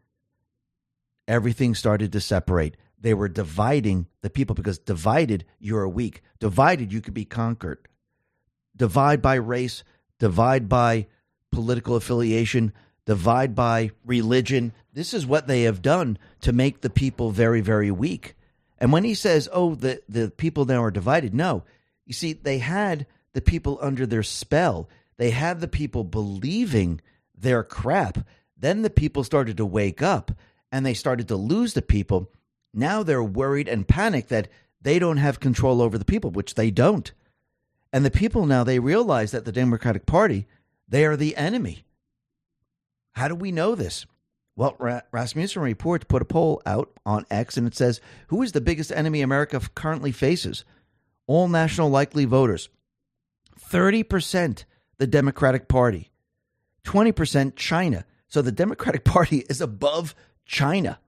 everything started to separate. They were dividing the people because divided, you're weak. Divided, you could be conquered. Divide by race, divide by political affiliation, divide by religion. This is what they have done to make the people very, very weak. And when he says, oh, the people now are divided, no. You see, they had the people under their spell. They had the people believing their crap. Then the people started to wake up and they started to lose the people. Now they're worried and panicked that they don't have control over the people, which they don't. And the people now, they realize that the Democratic Party, they are the enemy. How do we know this? Well, Rasmussen Report put a poll out on X, and it says, who is the biggest enemy America currently faces? All national likely voters. 30% the Democratic Party. 20% China. So the Democratic Party is above China.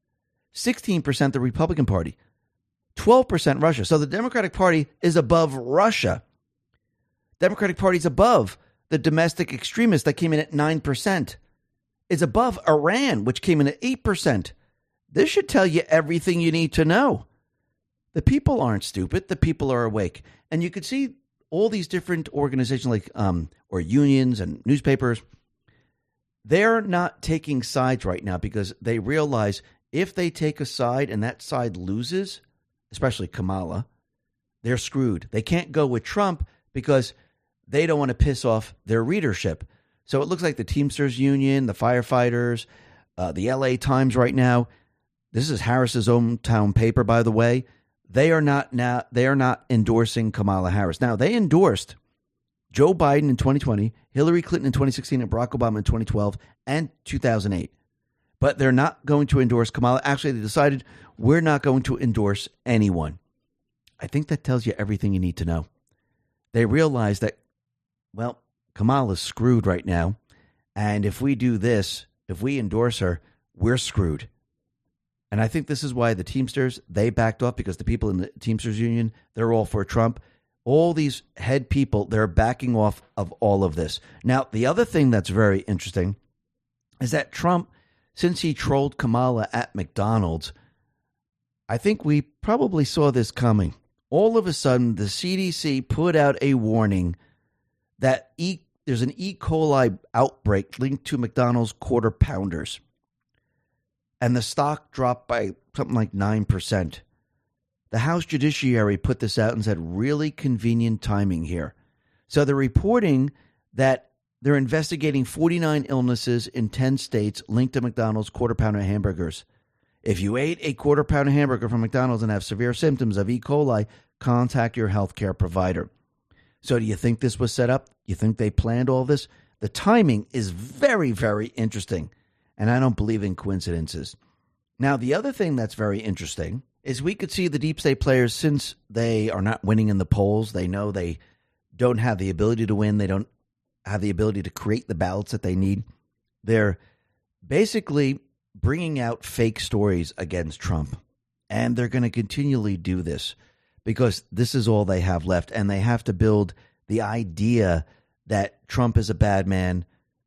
16% the Republican Party. 12% Russia. So the Democratic Party is above Russia. Democratic Party is above the domestic extremists that came in at 9%. It's above Iran, which came in at 8%. This should tell you everything you need to know. The people aren't stupid. The people are awake. And you could see all these different organizations like or unions and newspapers. They're not taking sides right now because they realize if they take a side and that side loses, especially Kamala, they're screwed. They can't go with Trump because they don't want to piss off their readership. So it looks like the Teamsters Union, the firefighters, the LA Times right now. This is Harris's hometown paper, by the way. They are not endorsing Kamala Harris. Now, they endorsed Joe Biden in 2020, Hillary Clinton in 2016, and Barack Obama in 2012 and 2008. But they're not going to endorse Kamala. Actually, they decided we're not going to endorse anyone. I think that tells you everything you need to know. They realize that, well, Kamala's screwed right now. And if we do this, if we endorse her, we're screwed. And I think this is why the Teamsters, they backed off because the people in the Teamsters Union, they're all for Trump. All these head people, they're backing off of all of this. Now, the other thing that's very interesting is that Trump, since he trolled Kamala at McDonald's, I think we probably saw this coming. All of a sudden, the CDC put out a warning that there's an E. coli outbreak linked to McDonald's Quarter Pounders. And the stock dropped by something like 9%. The House Judiciary put this out and said, really convenient timing here. So they're reporting that they're investigating 49 illnesses in 10 states linked to McDonald's Quarter Pounder hamburgers. If you ate a Quarter Pounder hamburger from McDonald's and have severe symptoms of E. coli, contact your healthcare provider. So do you think this was set up? You think they planned all this? The timing is very, very interesting, and I don't believe in coincidences. Now, the other thing that's very interesting is we could see the deep state players, since they are not winning in the polls, they know they don't have the ability to win, they don't have the ability to create the ballots that they need. They're basically bringing out fake stories against Trump, and they're going to continually do this because this is all they have left, and they have to build the idea that Trump is a bad man.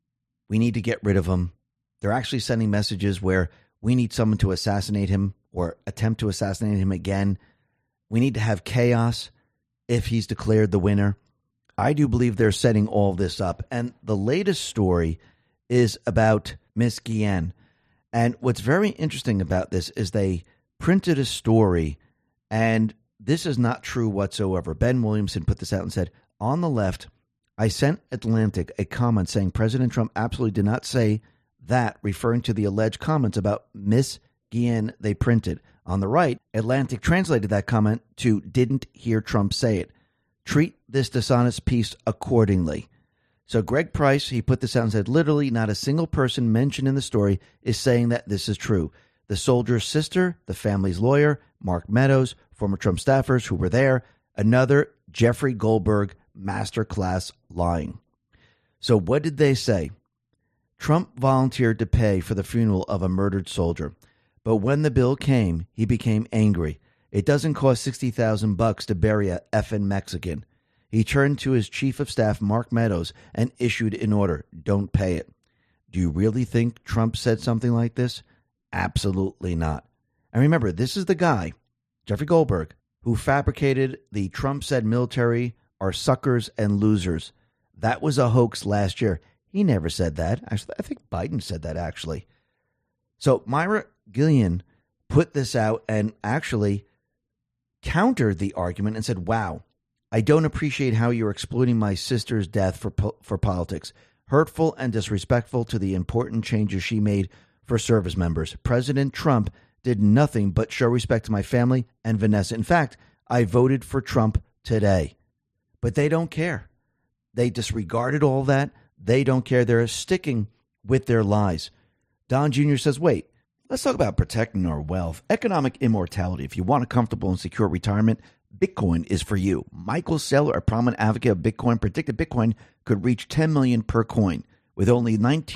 We need to get rid of him. They're actually sending messages where we need someone to assassinate him or attempt to assassinate him again. We need to have chaos if he's declared the winner. I do believe they're setting all this up. And the latest story is about Miss Guillen. And what's very interesting about this is they printed a story, and this is not true whatsoever. Ben Williamson put this out and said, on the left, I sent Atlantic a comment saying President Trump absolutely did not say that, referring to the alleged comments about Miss Guillen they printed. On the right, Atlantic translated that comment to didn't hear Trump say it. Treat this dishonest piece accordingly. So Greg Price, he put this out and said, literally not a single person mentioned in the story is saying that this is true. The soldier's sister, the family's lawyer, Mark Meadows, former Trump staffers who were there, another Jeffrey Goldberg masterclass lying. So what did they say? Trump volunteered to pay for the funeral of a murdered soldier. But when the bill came, he became angry. It doesn't cost $60,000 to bury a effing Mexican. He turned to his chief of staff, Mark Meadows, and issued an order. Don't pay it. Do you really think Trump said something like this? Absolutely not. And remember, this is the guy, Jeffrey Goldberg, who fabricated the Trump said military are suckers and losers. That was a hoax last year. He never said that. Actually, I think Biden said that, actually. So Myra Guillen put this out and actually countered the argument and said, wow, I don't appreciate how you're exploiting my sister's death for politics. Hurtful and disrespectful to the important changes she made for service members. President Trump did nothing but show respect to my family and Vanessa. In fact, I voted for Trump today. But they don't care. They disregarded all that. They don't care. They're sticking with their lies. Don Jr. says, wait, let's talk about protecting our wealth. Economic immortality. If you want a comfortable and secure retirement, Bitcoin is for you. Michael Saylor, a prominent advocate of Bitcoin, predicted Bitcoin could reach 10 million per coin. With only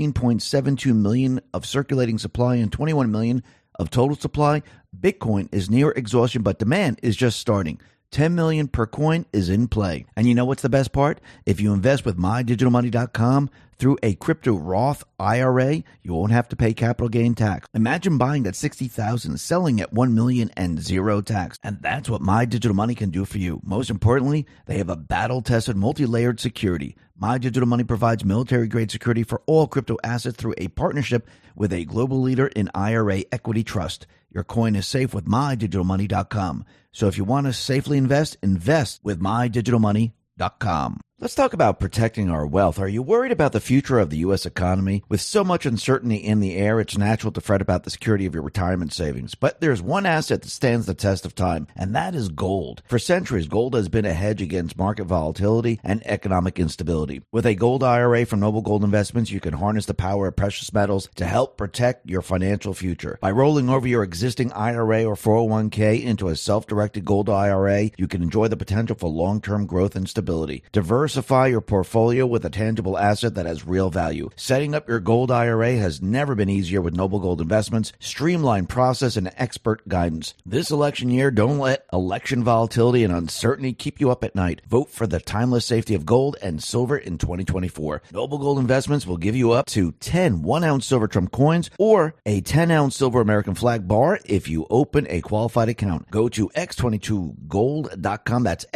19.72 million of circulating supply and 21 million of total supply, Bitcoin is near exhaustion, but demand is just starting. 10 million per coin is in play. And you know what's the best part? If you invest with MyDigitalMoney.com through a crypto Roth IRA, you won't have to pay capital gain tax. Imagine buying at $60,000, selling at $1 million and zero tax. And that's what My Digital Money can do for you. Most importantly, they have a battle-tested, multi-layered security. My Digital Money provides military-grade security for all crypto assets through a partnership with a global leader in IRA equity trust. Your coin is safe with MyDigitalMoney.com. So if you want to safely invest, invest with MyDigitalMoney.com. Let's talk about protecting our wealth. Are you worried about the future of the U.S. economy? With so much uncertainty in the air, it's natural to fret about the security of your retirement savings. But there's one asset that stands the test of time, and that is gold. For centuries, gold has been a hedge against market volatility and economic instability. With a gold IRA from Noble Gold Investments, you can harness the power of precious metals to help protect your financial future. By rolling over your existing IRA or 401k into a self-directed gold IRA, you can enjoy the potential for long-term growth and stability. Diversify your portfolio with a tangible asset that has real value. Setting up your gold IRA has never been easier with Noble Gold Investments, streamlined process, and expert guidance. This election year, don't let election volatility and uncertainty keep you up at night. Vote for the timeless safety of gold and silver in 2024. Noble Gold Investments will give you up to 10 1-ounce silver Trump coins or a 10-ounce silver American flag bar if you open a qualified account. Go to x22gold.com. That's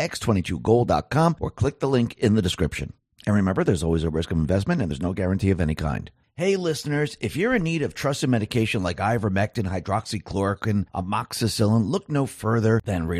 x22gold.com or click the link in the description. And remember, there's always a risk of investment and there's no guarantee of any kind. Hey, listeners, if you're in need of trusted medication like ivermectin, hydroxychloroquine, amoxicillin, look no further than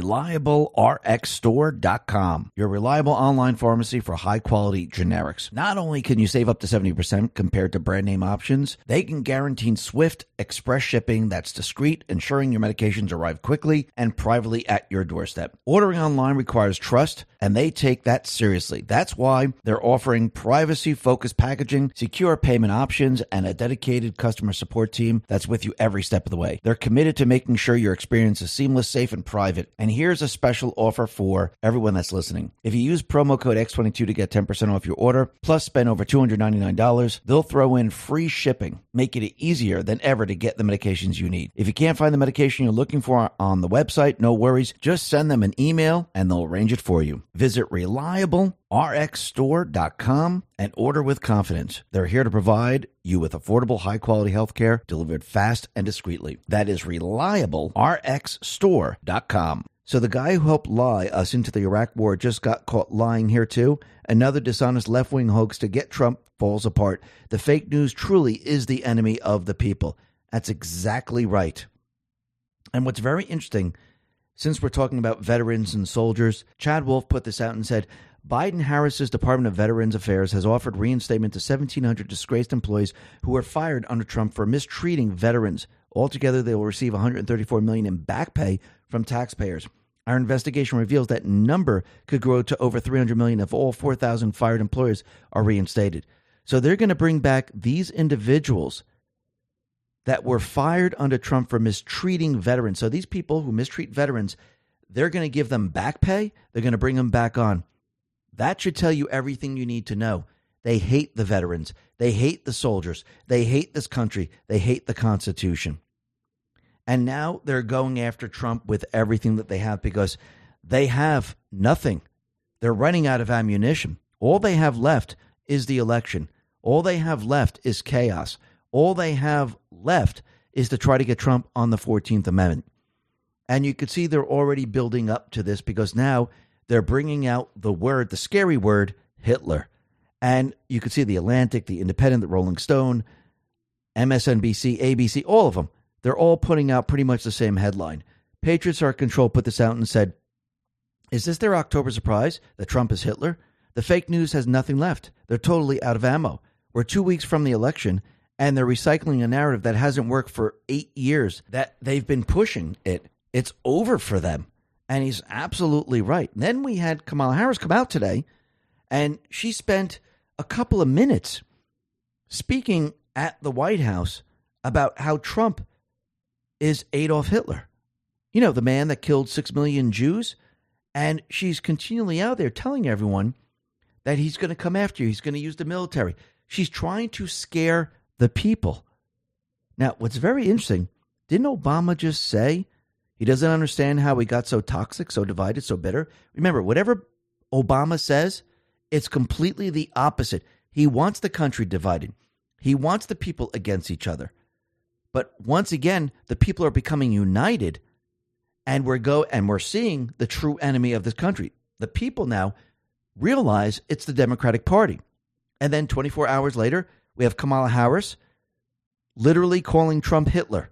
ReliableRxStore.com, your reliable online pharmacy for high-quality generics. Not only can you save up to 70% compared to brand name options, they can guarantee swift, express shipping that's discreet, ensuring your medications arrive quickly and privately at your doorstep. Ordering online requires trust, and they take that seriously. That's why they're offering privacy-focused packaging, secure payment options, and a dedicated customer support team that's with you every step of the way. They're committed to making sure your experience is seamless, safe, and private. And here's a special offer for everyone that's listening. If you use promo code X22 to get 10% off your order, plus spend over $299, they'll throw in free shipping, making it easier than ever to get the medications you need. If you can't find the medication you're looking for on the website, no worries. Just send them an email and they'll arrange it for you. Visit ReliableRxStore.com and order with confidence. They're here to provide you with affordable, high-quality health care delivered fast and discreetly. That is ReliableRxStore.com. So the guy who helped lie us into the Iraq war just got caught lying here too. Another dishonest left-wing hoax to get Trump falls apart. The fake news truly is the enemy of the people. That's exactly right. And what's very interesting, since we're talking about veterans and soldiers, Chad Wolf put this out and said, Biden-Harris's Department of Veterans Affairs has offered reinstatement to 1,700 disgraced employees who were fired under Trump for mistreating veterans. Altogether, they will receive $134 million in back pay from taxpayers. Our investigation reveals that number could grow to over $300 million if all 4,000 fired employees are reinstated. So they're going to bring back these individuals that were fired under Trump for mistreating veterans. So these people who mistreat veterans, they're going to give them back pay. They're going to bring them back on. That should tell you everything you need to know. They hate the veterans. They hate the soldiers. They hate this country. They hate the Constitution. And now they're going after Trump with everything that they have because they have nothing. They're running out of ammunition. All they have left is the election. All they have left is chaos. All they have left is to try to get Trump on the 14th Amendment. And you could see they're already building up to this because now they're bringing out the word, the scary word, Hitler. And you could see the Atlantic, the Independent, the Rolling Stone, MSNBC, ABC, all of them. They're all putting out pretty much the same headline. Patriots Are Control put this out and said, is this their October surprise that Trump is Hitler? The fake news has nothing left. They're totally out of ammo. We're 2 weeks from the election, and they're recycling a narrative that hasn't worked for 8 years, that they've been pushing it. It's over for them. And he's absolutely right. Then we had Kamala Harris come out today, and she spent a couple of minutes speaking at the White House about how Trump is Adolf Hitler. You know, the man that killed 6 million Jews. And she's continually out there telling everyone that he's going to come after you. He's going to use the military. She's trying to scare the people. Now, what's very interesting, didn't Obama just say he doesn't understand how we got so toxic, so divided, so bitter? Remember, whatever Obama says, it's completely the opposite. He wants the country divided. He wants the people against each other. But once again, the people are becoming united, and we're seeing the true enemy of this country. The people now realize it's the Democratic Party. And then 24 hours later, we have Kamala Harris literally calling Trump Hitler.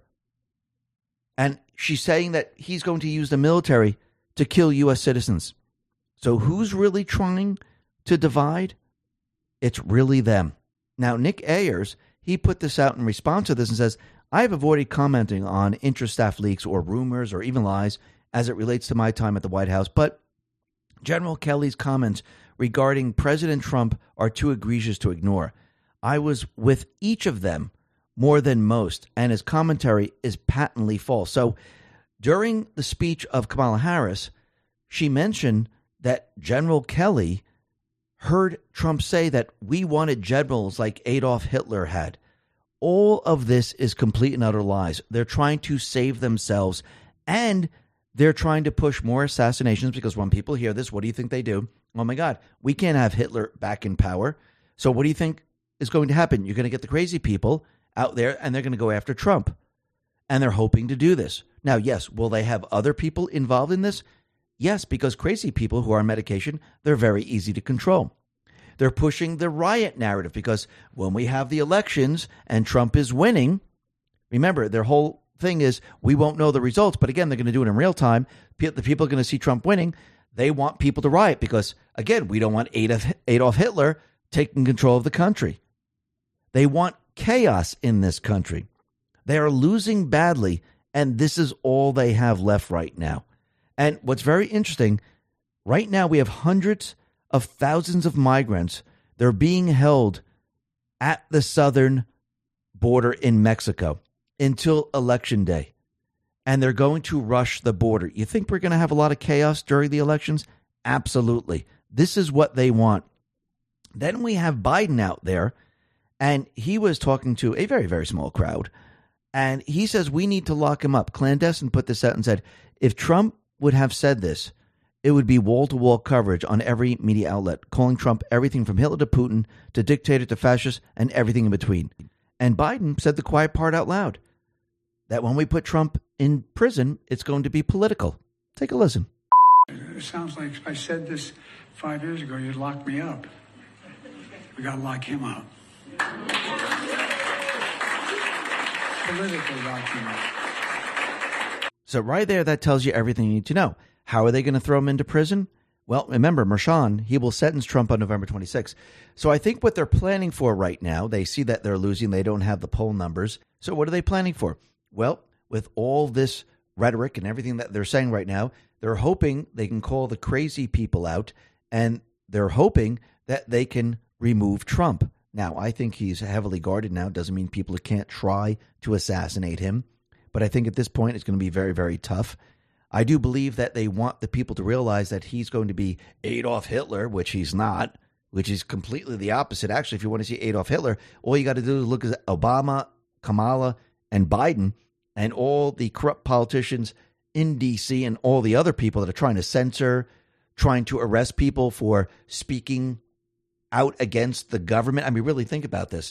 And she's saying that he's going to use the military to kill U.S. citizens. So who's really trying to divide? It's really them. Now, Nick Ayers, he put this out in response to this and says, I've avoided commenting on intra-staff leaks or rumors or even lies as it relates to my time at the White House, but General Kelly's comments regarding President Trump are too egregious to ignore. I was with each of them more than most, and his commentary is patently false. So during the speech of Kamala Harris, she mentioned that General Kelly heard Trump say that we wanted generals like Adolf Hitler had. All of this is complete and utter lies. They're trying to save themselves, and they're trying to push more assassinations because when people hear this, what do you think they do? Oh, my God, we can't have Hitler back in power. So what do you think is going to happen? You're going to get the crazy people out there, and they're going to go after Trump. And they're hoping to do this. Now, yes, will they have other people involved in this? Yes, because crazy people who are on medication, they're very easy to control. They're pushing the riot narrative because when we have the elections and Trump is winning, remember, their whole thing is we won't know the results. But again, they're going to do it in real time. The people are going to see Trump winning. They want people to riot because, again, we don't want Adolf Hitler taking control of the country. They want chaos in this country. They are losing badly, and this is all they have left right now. And what's very interesting, right now we have hundreds of thousands of migrants. They're being held at the southern border in Mexico until Election Day. And they're going to rush the border. You think we're going to have a lot of chaos during the elections? Absolutely. This is what they want. Then we have Biden out there, and he was talking to a very, very small crowd. And he says we need to lock him up. Clandestine put this out and said, if Trump would have said this, it would be wall-to-wall coverage on every media outlet, calling Trump everything from Hitler to Putin to dictator to fascist and everything in between. And Biden said the quiet part out loud, that when we put Trump in prison, it's going to be political. Take a listen. It sounds like if I said this 5 years ago, you'd lock me up. We got to lock him up. Politically lock him up. So right there, that tells you everything you need to know. How are they going to throw him into prison? Well, remember, Merchan, he will sentence Trump on November 26th. So I think what they're planning for right now, they see that they're losing. They don't have the poll numbers. So what are they planning for? Well, with all this rhetoric and everything that they're saying right now, they're hoping they can call the crazy people out, and they're hoping that they can remove Trump. Now, I think he's heavily guarded now. Doesn't mean people can't try to assassinate him. But I think at this point, it's going to be very, very tough. I do believe that they want the people to realize that he's going to be Adolf Hitler, which he's not, which is completely the opposite. Actually, if you want to see Adolf Hitler, all you got to do is look at Obama, Kamala, and Biden, and all the corrupt politicians in D.C. and all the other people that are trying to censor, trying to arrest people for speaking out against the government. I mean, really think about this.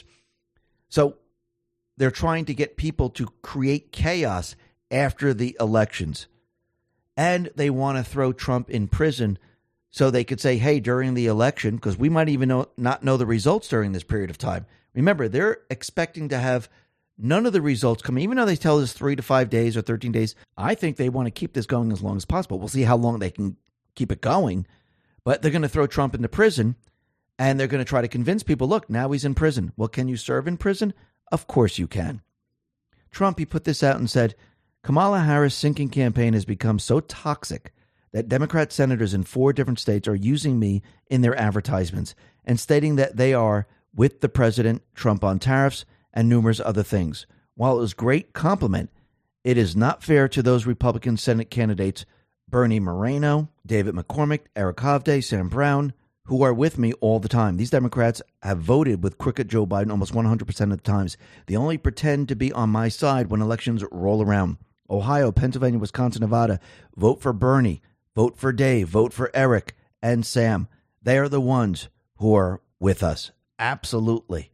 So they're trying to get people to create chaos after the elections. And they want to throw Trump in prison so they could say, hey, during the election, because we might even not know the results during this period of time. Remember, they're expecting to have none of the results come, even though they tell us 3 to 5 days or 13 days. I think they want to keep this going as long as possible. We'll see how long they can keep it going. But they're going to throw Trump into prison, and they're going to try to convince people, look, now he's in prison. Well, can you serve in prison? Of course you can. Trump, he put this out and said, Kamala Harris' sinking campaign has become so toxic that Democrat senators in 4 different states are using me in their advertisements and stating that they are with the president, Trump on tariffs, and numerous other things. While it was a great compliment, it is not fair to those Republican Senate candidates, Bernie Moreno, David McCormick, Eric Hovde, Sam Brown, who are with me all the time. These Democrats have voted with crooked Joe Biden almost 100% of the times. They only pretend to be on my side when elections roll around. Ohio, Pennsylvania, Wisconsin, Nevada, vote for Bernie, vote for Dave, vote for Eric and Sam. They are the ones who are with us. Absolutely.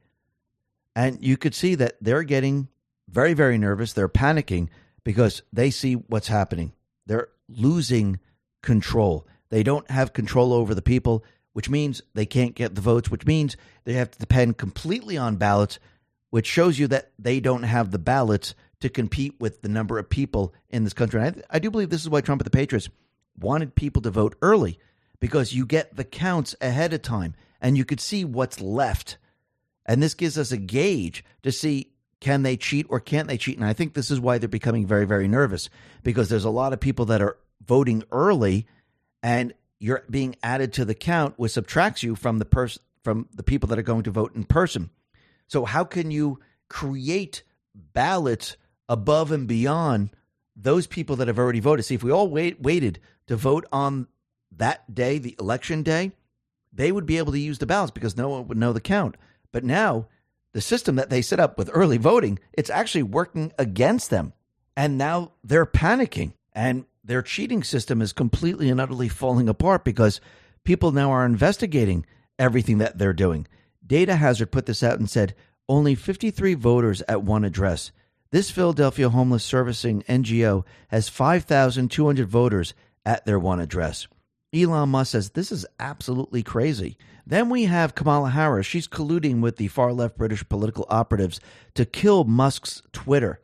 And you could see that they're getting very, very nervous. They're panicking because they see what's happening. They're losing control. They don't have control over the people, which means they can't get the votes, which means they have to depend completely on ballots, which shows you that they don't have the ballots to compete with the number of people in this country. And I do believe this is why Trump and the Patriots wanted people to vote early, because you get the counts ahead of time and you could see what's left. And this gives us a gauge to see, can they cheat or can't they cheat? And I think this is why they're becoming very, very nervous, because there's a lot of people that are voting early and you're being added to the count, which subtracts you from the people that are going to vote in person. So how can you create ballots above and beyond those people that have already voted? See, if we all waited to vote on that day, the election day, they would be able to use the ballots because no one would know the count. But now the system that they set up with early voting, it's actually working against them. And now they're panicking, and their cheating system is completely and utterly falling apart because people now are investigating everything that they're doing. Data Hazard put this out and said only 53 voters at one address. This Philadelphia homeless servicing NGO has 5,200 voters at their one address. Elon Musk says this is absolutely crazy. Then we have Kamala Harris. She's colluding with the far-left British political operatives to kill Musk's Twitter.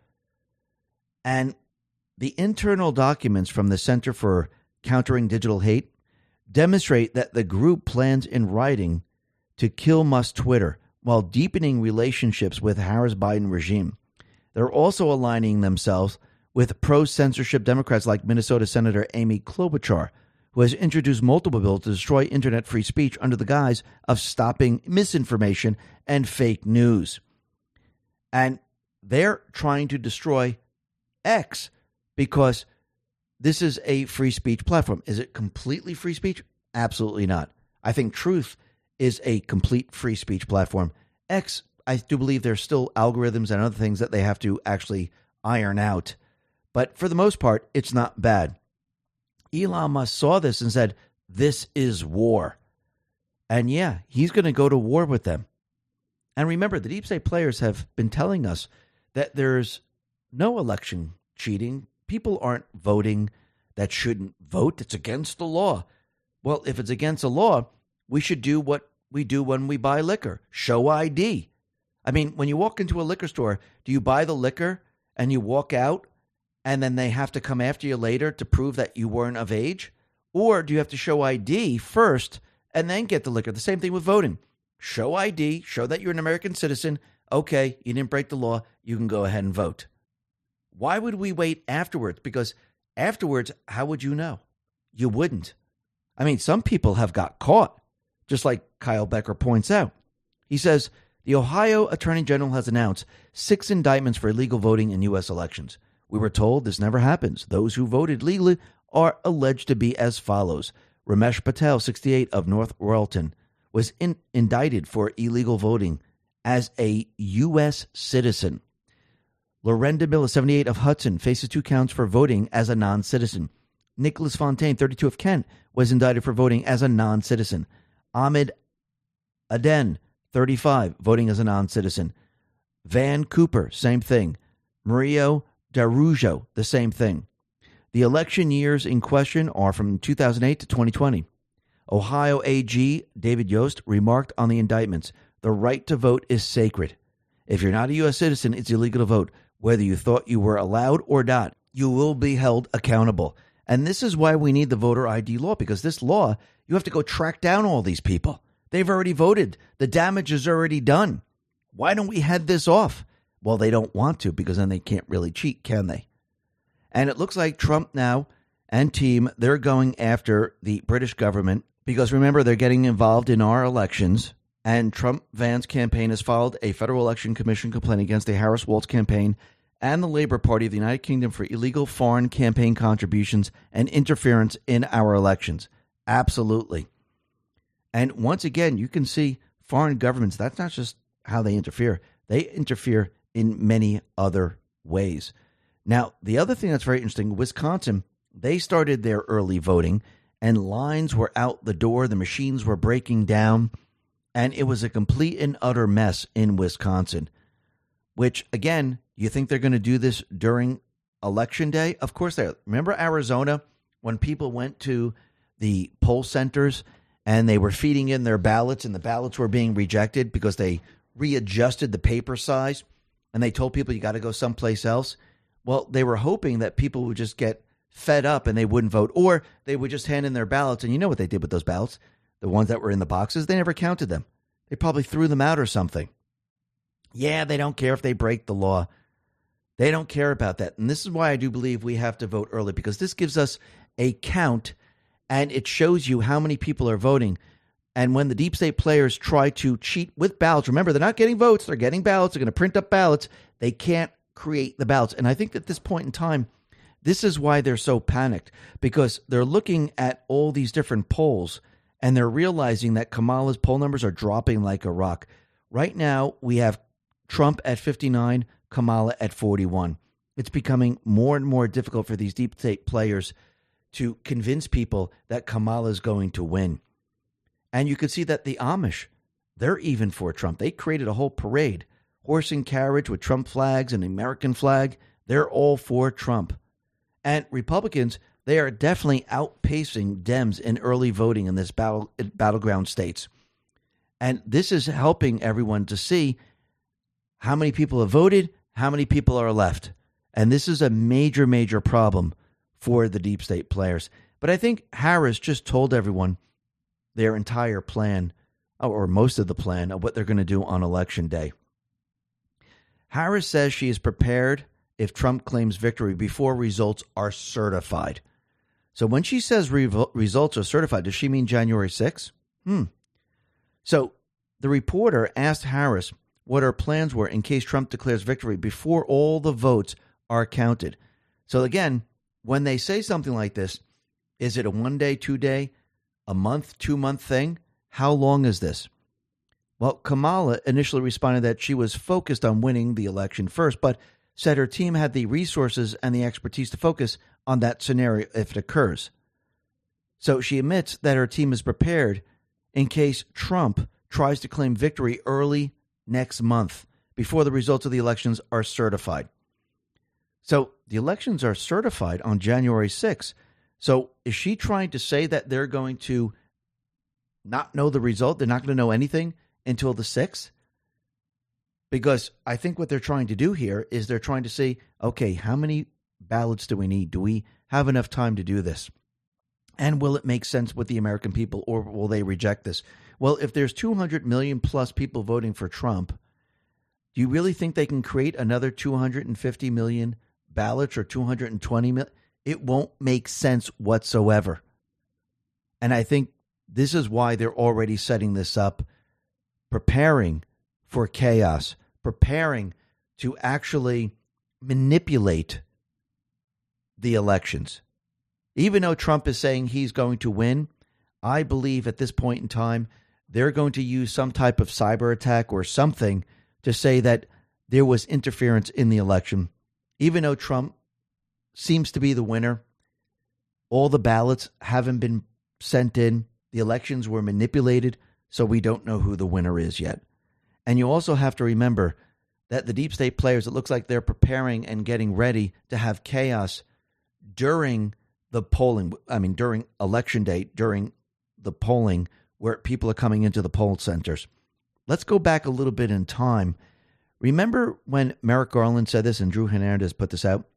And the internal documents from the Center for Countering Digital Hate demonstrate that the group plans in writing to kill Musk's Twitter while deepening relationships with Harris-Biden regime. They're also aligning themselves with pro-censorship Democrats like Minnesota Senator Amy Klobuchar, who has introduced multiple bills to destroy internet free speech under the guise of stopping misinformation and fake news. And they're trying to destroy X because this is a free speech platform. Is it completely free speech? Absolutely not. I think Truth is a complete free speech platform. X, I do believe there's still algorithms and other things that they have to actually iron out. But for the most part, it's not bad. Elon Musk saw this and said, this is war. And yeah, he's going to go to war with them. And remember, the deep state players have been telling us that there's no election cheating. People aren't voting that shouldn't vote. It's against the law. Well, if it's against the law, we should do what we do when we buy liquor. Show ID. I mean, when you walk into a liquor store, do you buy the liquor and you walk out and then they have to come after you later to prove that you weren't of age? Or do you have to show ID first and then get the liquor? The same thing with voting. Show ID, show that you're an American citizen. Okay, you didn't break the law. You can go ahead and vote. Why would we wait afterwards? Because afterwards, how would you know? You wouldn't. I mean, some people have got caught, just like Kyle Becker points out. He says, the Ohio Attorney General has announced 6 indictments for illegal voting in U.S. elections. We were told this never happens. Those who voted legally are alleged to be as follows. Ramesh Patel, 68, of North Royalton, was indicted for illegal voting as a U.S. citizen. Lorenda Miller, 78, of Hudson, faces 2 counts for voting as a non-citizen. Nicholas Fontaine, 32, of Kent, was indicted for voting as a non-citizen. Ahmed Aden, 35, voting as a non-citizen. Van Cooper, same thing. Mario Darujo, the same thing. The election years in question are from 2008 to 2020. Ohio AG David Yost remarked on the indictments, the right to vote is sacred. If you're not a U.S. citizen, it's illegal to vote. Whether you thought you were allowed or not, you will be held accountable. And this is why we need the voter ID law, because this law, you have to go track down all these people. They've already voted. The damage is already done. Why don't we head this off? Well, they don't want to, because then they can't really cheat, can they? And it looks like Trump now and team, they're going after the British government because, remember, they're getting involved in our elections. And Trump-Vance campaign has filed a Federal Election Commission complaint against the Harris-Walz campaign and the Labour Party of the United Kingdom for illegal foreign campaign contributions and interference in our elections. Absolutely. And once again, you can see foreign governments, that's not just how they interfere. They interfere in many other ways. Now, the other thing that's very interesting, Wisconsin, they started their early voting and lines were out the door. The machines were breaking down. And it was a complete and utter mess in Wisconsin, which, again, you think they're going to do this during Election Day? Of course they are. Remember Arizona, when people went to the poll centers and they were feeding in their ballots and the ballots were being rejected because they readjusted the paper size and they told people you got to go someplace else? Well, they were hoping that people would just get fed up and they wouldn't vote, or they would just hand in their ballots. And you know what they did with those ballots? The ones that were in the boxes, they never counted them. They probably threw them out or something. Yeah, they don't care if they break the law. They don't care about that. And this is why I do believe we have to vote early, because this gives us a count and it shows you how many people are voting. And when the deep state players try to cheat with ballots, remember, they're not getting votes. They're getting ballots. They're going to print up ballots. They can't create the ballots. And I think at this point in time, this is why they're so panicked, because they're looking at all these different polls and they're realizing that Kamala's poll numbers are dropping like a rock. Right now, we have Trump at 59, Kamala at 41. It's becoming more and more difficult for these deep state players to convince people that Kamala is going to win. And you can see that the Amish, they're even for Trump. They created a whole parade, horse and carriage with Trump flags and the American flag. They're all for Trump. And Republicans, They are definitely outpacing Dems in early voting in this battleground states. And this is helping everyone to see how many people have voted, how many people are left. And this is a major, major problem for the deep state players. But I think Harris just told everyone their entire plan, or most of the plan, of what they're going to do on Election Day. Harris says she is prepared if Trump claims victory before results are certified. So when she says results are certified, does she mean January 6th? So the reporter asked Harris what her plans were in case Trump declares victory before all the votes are counted. So again, when they say something like this, is it a 1 day, 2 day, a month, 2 month thing? How long is this? Well, Kamala initially responded that she was focused on winning the election first, but said her team had the resources and the expertise to focus on that scenario if it occurs. So she admits that her team is prepared in case Trump tries to claim victory early next month before the results of the elections are certified. So the elections are certified on January 6th. So is she trying to say that they're going to not know the result? They're not going to know anything until the 6th? Because I think what they're trying to do here is they're trying to say, okay, how many ballots do we need? Do we have enough time to do this? And will it make sense with the American people, or will they reject this? Well, if there's 200 million plus people voting for Trump, do you really think they can create another 250 million ballots or 220 million? It won't make sense whatsoever. And I think this is why they're already setting this up, preparing for chaos, preparing to actually manipulate the elections. Even though Trump is saying he's going to win, I believe at this point in time, they're going to use some type of cyber attack or something to say that there was interference in the election. Even though Trump seems to be the winner, all the ballots haven't been sent in. The elections were manipulated, so we don't know who the winner is yet. And you also have to remember that the deep state players, it looks like they're preparing and getting ready to have chaos during the polling. I mean, during Election Day, during the polling where people are coming into the poll centers. Let's go back a little bit in time. Remember when Merrick Garland said this and Drew Hernandez put this out?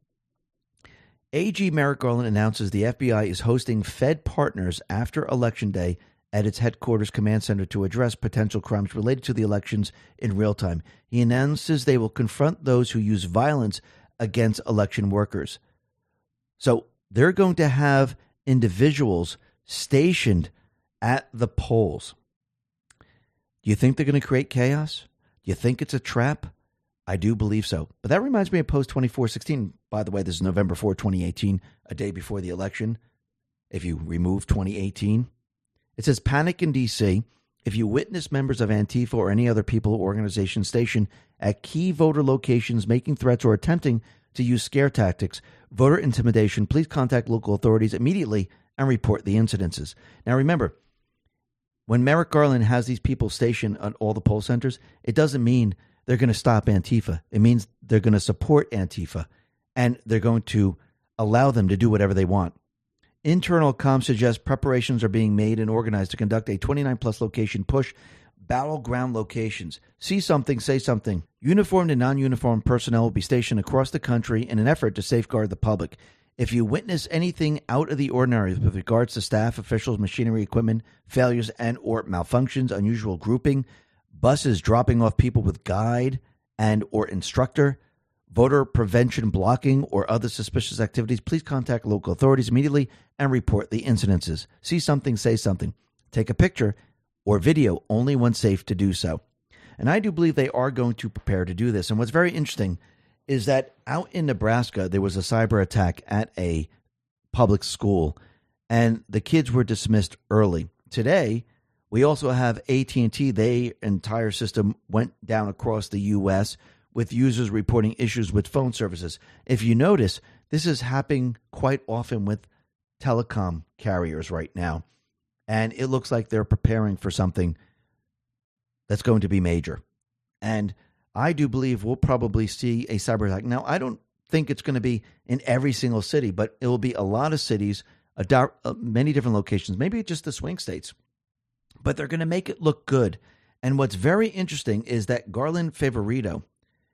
AG Merrick Garland announces the FBI is hosting Fed partners after Election Day at its headquarters command center to address potential crimes related to the elections in real time. He announces they will confront those who use violence against election workers. So they're going to have individuals stationed at the polls. Do you think they're going to create chaos? Do you think it's a trap? I do believe so. But that reminds me of Post 2416. By the way, this is November 4, 2018, a day before the election. If you remove 2018, it says panic in D.C. if you witness members of Antifa or any other people or organization stationed at key voter locations making threats or attempting to use scare tactics, voter intimidation, please contact local authorities immediately and report the incidences. Now remember, when Merrick Garland has these people stationed at all the poll centers, it doesn't mean they're going to stop Antifa. It means they're going to support Antifa, and they're going to allow them to do whatever they want. Internal comms suggest preparations are being made and organized to conduct a 29-plus location push, battleground locations. See something, say something. Uniformed and non-uniformed personnel will be stationed across the country in an effort to safeguard the public. If you witness anything out of the ordinary with regards to staff, officials, machinery, equipment, failures, and or malfunctions, unusual grouping, buses dropping off people with guide and or instructor, voter prevention blocking, or other suspicious activities, please contact local authorities immediately and report the incidences. See something, say something. Take a picture or video only when safe to do so. And I do believe they are going to prepare to do this. And what's very interesting is that out in Nebraska, there was a cyber attack at a public school, and the kids were dismissed early. Today, we also have AT&T. Their entire system went down across the U.S., with users reporting issues with phone services. If you notice, this is happening quite often with telecom carriers right now. And it looks like they're preparing for something that's going to be major. And I do believe we'll probably see a cyber attack. Now, I don't think it's going to be in every single city, but it will be a lot of cities, many different locations, maybe just the swing states. But they're going to make it look good. And what's very interesting is that Garland Favorito,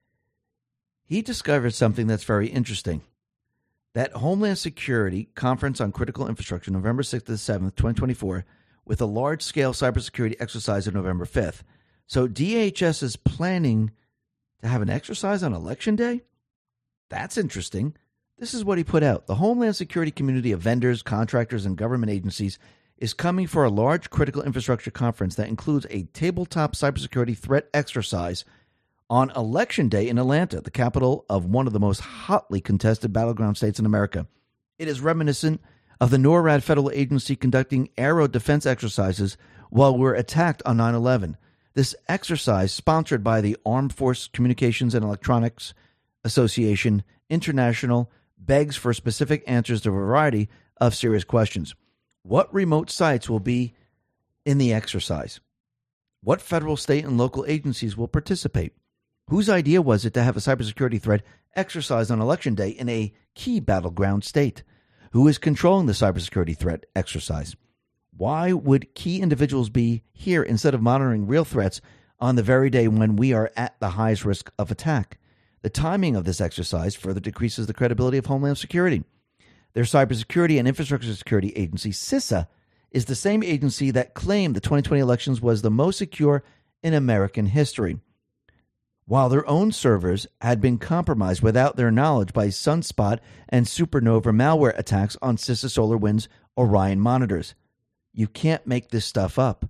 he discovered something that's very interesting. That Homeland Security Conference on Critical Infrastructure, November 6th to the 7th, 2024, with a large-scale cybersecurity exercise on November 5th. So DHS is planning to have an exercise on Election Day? That's interesting. This is what he put out. The Homeland Security community of vendors, contractors, and government agencies is coming for a large critical infrastructure conference that includes a tabletop cybersecurity threat exercise on Election Day in Atlanta, the capital of one of the most hotly contested battleground states in America. It is reminiscent of the NORAD federal agency conducting aero defense exercises while we were attacked on 9/11. This exercise, sponsored by the Armed Force Communications and Electronics Association International, begs for specific answers to a variety of serious questions. What remote sites will be in the exercise? What federal, state, and local agencies will participate? Whose idea was it to have a cybersecurity threat exercise on Election Day in a key battleground state? Who is controlling the cybersecurity threat exercise? Why would key individuals be here instead of monitoring real threats on the very day when we are at the highest risk of attack? The timing of this exercise further decreases the credibility of Homeland Security. Their Cybersecurity and Infrastructure Security Agency, CISA, is the same agency that claimed the 2020 elections was the most secure in American history, while their own servers had been compromised without their knowledge by Sunspot and Supernova malware attacks on CISA SolarWinds Orion monitors. You can't make this stuff up.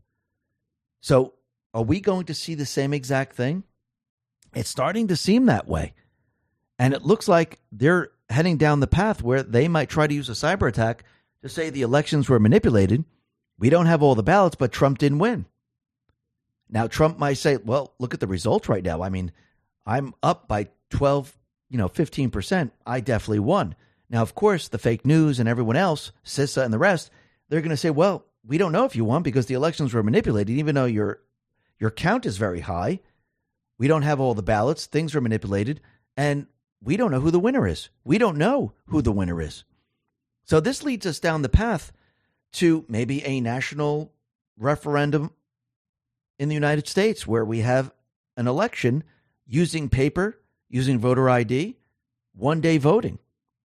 So are we going to see the same exact thing? It's starting to seem that way. And it looks like they're heading down the path where they might try to use a cyber attack to say the elections were manipulated. We don't have all the ballots, but Trump didn't win. Now, Trump might say, well, look at the results right now. I mean, I'm up by 15%. I definitely won. Now, of course, the fake news and everyone else, CISA and the rest, they're going to say, well, we don't know if you won because the elections were manipulated, even though your count is very high. We don't have all the ballots. Things are manipulated. And we don't know who the winner is. We don't know who the winner is. So this leads us down the path to maybe a national referendum in the United States where we have an election using paper, using voter ID, one-day voting.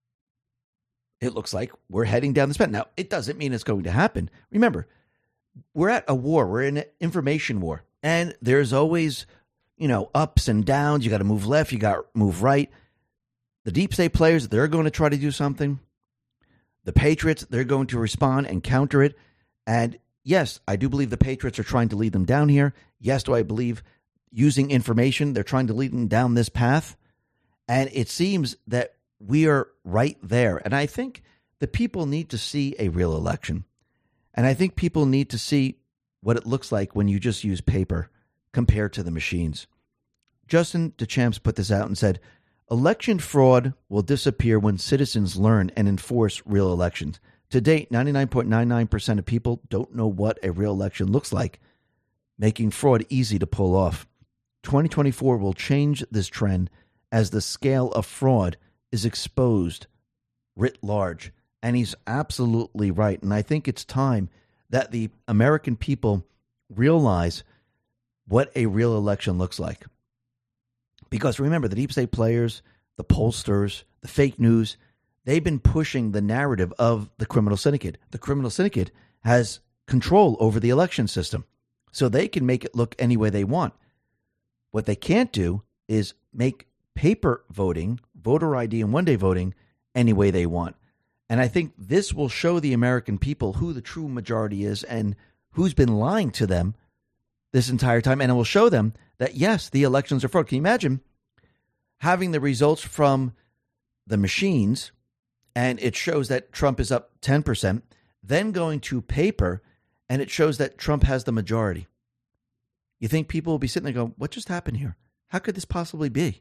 It looks like we're heading down this path. Now, it doesn't mean it's going to happen. Remember, we're at a war. We're in an information war. And there's always, ups and downs. You got to move left. You got to move right. The deep state players, they're going to try to do something. The Patriots, they're going to respond and counter it. And yes, I do believe the Patriots are trying to lead them down here. Yes, do I believe using information, they're trying to lead them down this path. And it seems that we are right there. And I think the people need to see a real election. And I think people need to see what it looks like when you just use paper compared to the machines. Justin DeChamps put this out and said, election fraud will disappear when citizens learn and enforce real elections. To date, 99.99% of people don't know what a real election looks like, making fraud easy to pull off. 2024 will change this trend as the scale of fraud is exposed writ large. And he's absolutely right. And I think it's time that the American people realize what a real election looks like. Because remember, the deep state players, the pollsters, the fake news, they've been pushing the narrative of the criminal syndicate. The criminal syndicate has control over the election system, so they can make it look any way they want. What they can't do is make paper voting, voter ID, and one-day voting any way they want. And I think this will show the American people who the true majority is and who's been lying to them this entire time. And it will show them that, yes, the elections are fraud. Can you imagine having the results from the machines and it shows that Trump is up 10%, then going to paper and it shows that Trump has the majority? You think people will be sitting there going, what just happened here? How could this possibly be?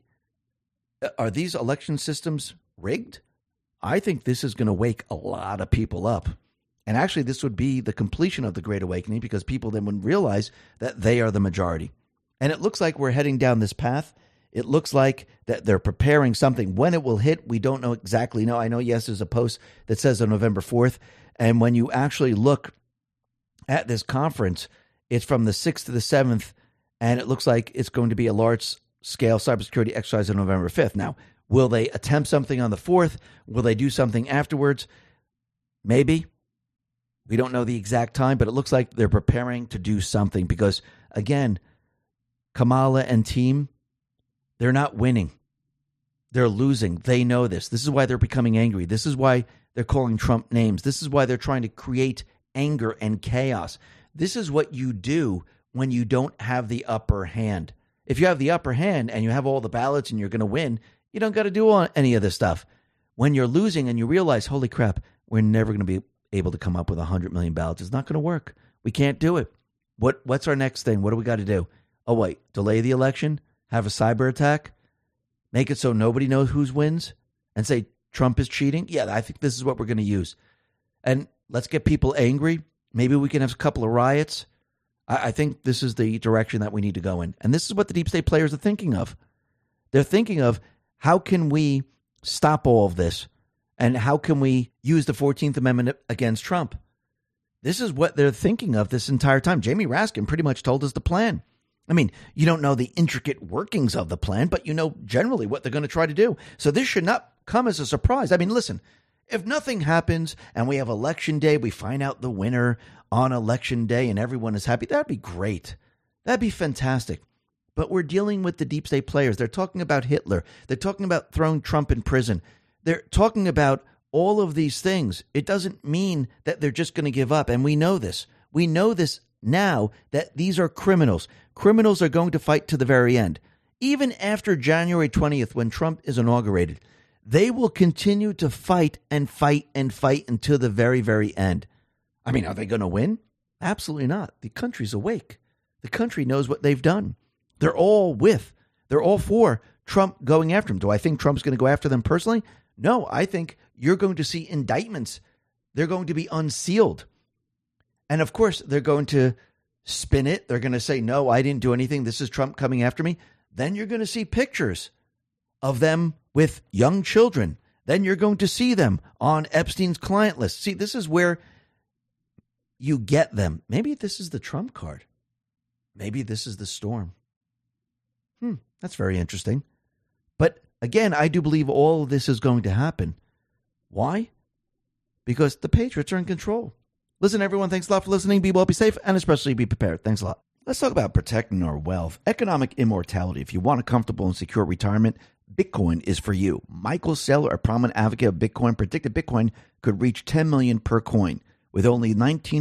Are these election systems rigged? I think this is going to wake a lot of people up. And actually, this would be the completion of the Great Awakening because people then would realize that they are the majority. And it looks like we're heading down this path. It looks like that they're preparing something. When it will hit, we don't know exactly. I know, yes, there's a post that says on November 4th. And when you actually look at this conference, it's from the 6th to the 7th, and it looks like it's going to be a large-scale cybersecurity exercise on November 5th. Now, will they attempt something on the 4th? Will they do something afterwards? Maybe. We don't know the exact time, but it looks like they're preparing to do something because, again, Kamala and team, they're not winning. They're losing. They know this. This is why they're becoming angry. This is why they're calling Trump names. This is why they're trying to create anger and chaos. This is what you do when you don't have the upper hand. If you have the upper hand and you have all the ballots and you're going to win, you don't got to do any of this stuff. When you're losing and you realize, holy crap, we're never going to be able to come up with 100 million ballots. It's not going to work. We can't do it. What's our next thing? What do we got to do? Oh, wait, delay the election? Have a cyber attack? Make it so nobody knows who wins? And say Trump is cheating? Yeah, I think this is what we're going to use. And let's get people angry. Maybe we can have a couple of riots. I think this is the direction that we need to go in. And this is what the deep state players are thinking of. They're thinking of how can we stop all of this? And how can we use the 14th Amendment against Trump? This is what they're thinking of this entire time. Jamie Raskin pretty much told us the plan. I mean, you don't know the intricate workings of the plan, but you know generally what they're going to try to do. So this should not come as a surprise. I mean, listen, if nothing happens and we have election day, we find out the winner on election day and everyone is happy, that'd be great. That'd be fantastic. But we're dealing with the deep state players. They're talking about Hitler. They're talking about throwing Trump in prison. They're talking about all of these things. It doesn't mean that they're just going to give up. And we know this. We know this now that these are criminals. Criminals are going to fight to the very end. Even after January 20th, when Trump is inaugurated, they will continue to fight and fight and fight until the very, very end. I mean, are they going to win? Absolutely not. The country's awake. The country knows what they've done. They're all for Trump going after him. Do I think Trump's going to go after them personally? No, I think you're going to see indictments. They're going to be unsealed. And of course, they're going to spin it. They're going to say, no, I didn't do anything. This is Trump coming after me. Then you're going to see pictures of them with young children. Then you're going to see them on Epstein's client list. See, this is where you get them. Maybe this is the Trump card. Maybe this is the storm. That's very interesting. But again, I do believe all of this is going to happen. Why? Because the Patriots are in control. Listen, everyone, thanks a lot for listening. Be well, be safe, and especially be prepared. Thanks a lot. Let's talk about protecting our wealth. Economic immortality. If you want a comfortable and secure retirement, Bitcoin is for you. Michael Saylor, a prominent advocate of Bitcoin, predicted Bitcoin could reach 10 million per coin. With only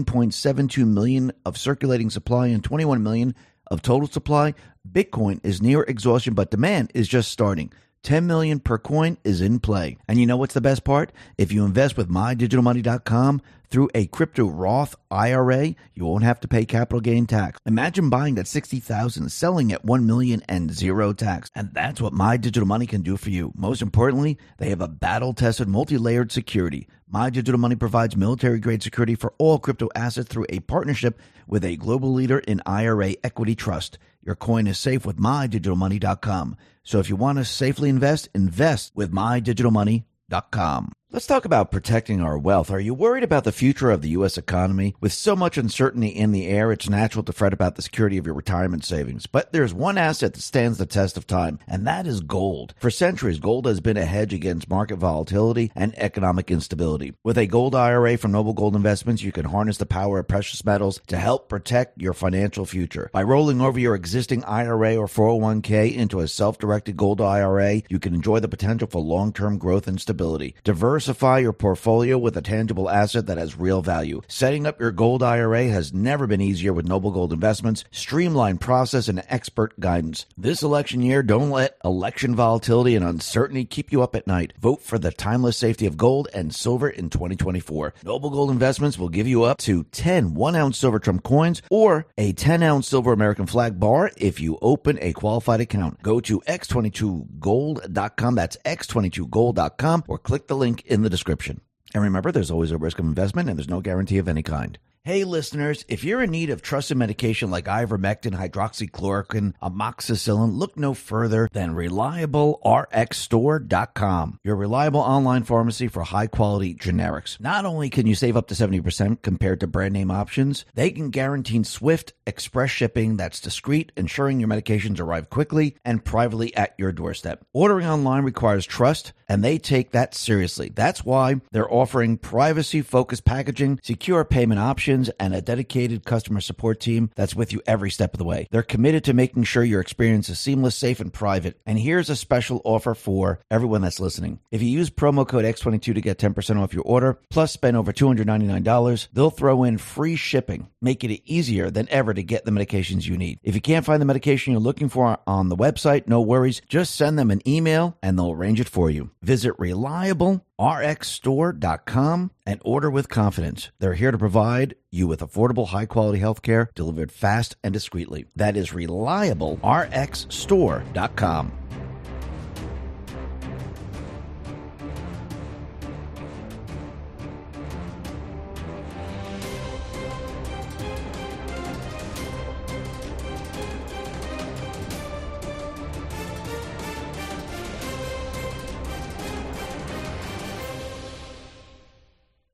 19.72 million of circulating supply and 21 million of total supply, Bitcoin is near exhaustion, but demand is just starting. 10 million per coin is in play. And you know what's the best part? If you invest with MyDigitalMoney.com through a crypto Roth IRA, you won't have to pay capital gain tax. Imagine buying at $60,000, selling at $1 million and zero tax. And that's what My Digital Money can do for you. Most importantly, they have a battle-tested, multi-layered security. My Digital Money provides military-grade security for all crypto assets through a partnership with a global leader in IRA equity trust. Your coin is safe with MyDigitalMoney.com. So if you want to safely invest with MyDigitalMoney.com. Let's talk about protecting our wealth. Are you worried about the future of the U.S. economy? With so much uncertainty in the air, it's natural to fret about the security of your retirement savings. But there's one asset that stands the test of time, and that is gold. For centuries, gold has been a hedge against market volatility and economic instability. With a gold IRA from Noble Gold Investments, you can harness the power of precious metals to help protect your financial future. By rolling over your existing IRA or 401k into a self-directed gold IRA, you can enjoy the potential for long-term growth and stability. Diversify your portfolio with a tangible asset that has real value. Setting up your gold IRA has never been easier with Noble Gold Investments, streamlined process, and expert guidance. This election year, don't let election volatility and uncertainty keep you up at night. Vote for the timeless safety of gold and silver in 2024. Noble Gold Investments will give you up to 10 1-ounce silver Trump coins or a 10-ounce silver American flag bar if you open a qualified account. Go to x22gold.com. That's x22gold.com or click the link in the description. And remember, there's always a risk of investment and there's no guarantee of any kind. Hey, listeners, if you're in need of trusted medication like ivermectin, hydroxychloroquine, amoxicillin, look no further than ReliableRxStore.com, your reliable online pharmacy for high-quality generics. Not only can you save up to 70% compared to brand-name options, they can guarantee swift, express shipping that's discreet, ensuring your medications arrive quickly and privately at your doorstep. Ordering online requires trust, and they take that seriously. That's why they're offering privacy-focused packaging, secure payment options, and a dedicated customer support team that's with you every step of the way. They're committed to making sure your experience is seamless, safe, and private. And here's a special offer for everyone that's listening. If you use promo code X22 to get 10% off your order, plus spend over $299, they'll throw in free shipping, making it easier than ever to get the medications you need. If you can't find the medication you're looking for on the website, no worries. Just send them an email and they'll arrange it for you. Visit ReliableRxStore.com and order with confidence. They're here to provide you with affordable, high-quality healthcare delivered fast and discreetly. That is ReliableRxStore.com.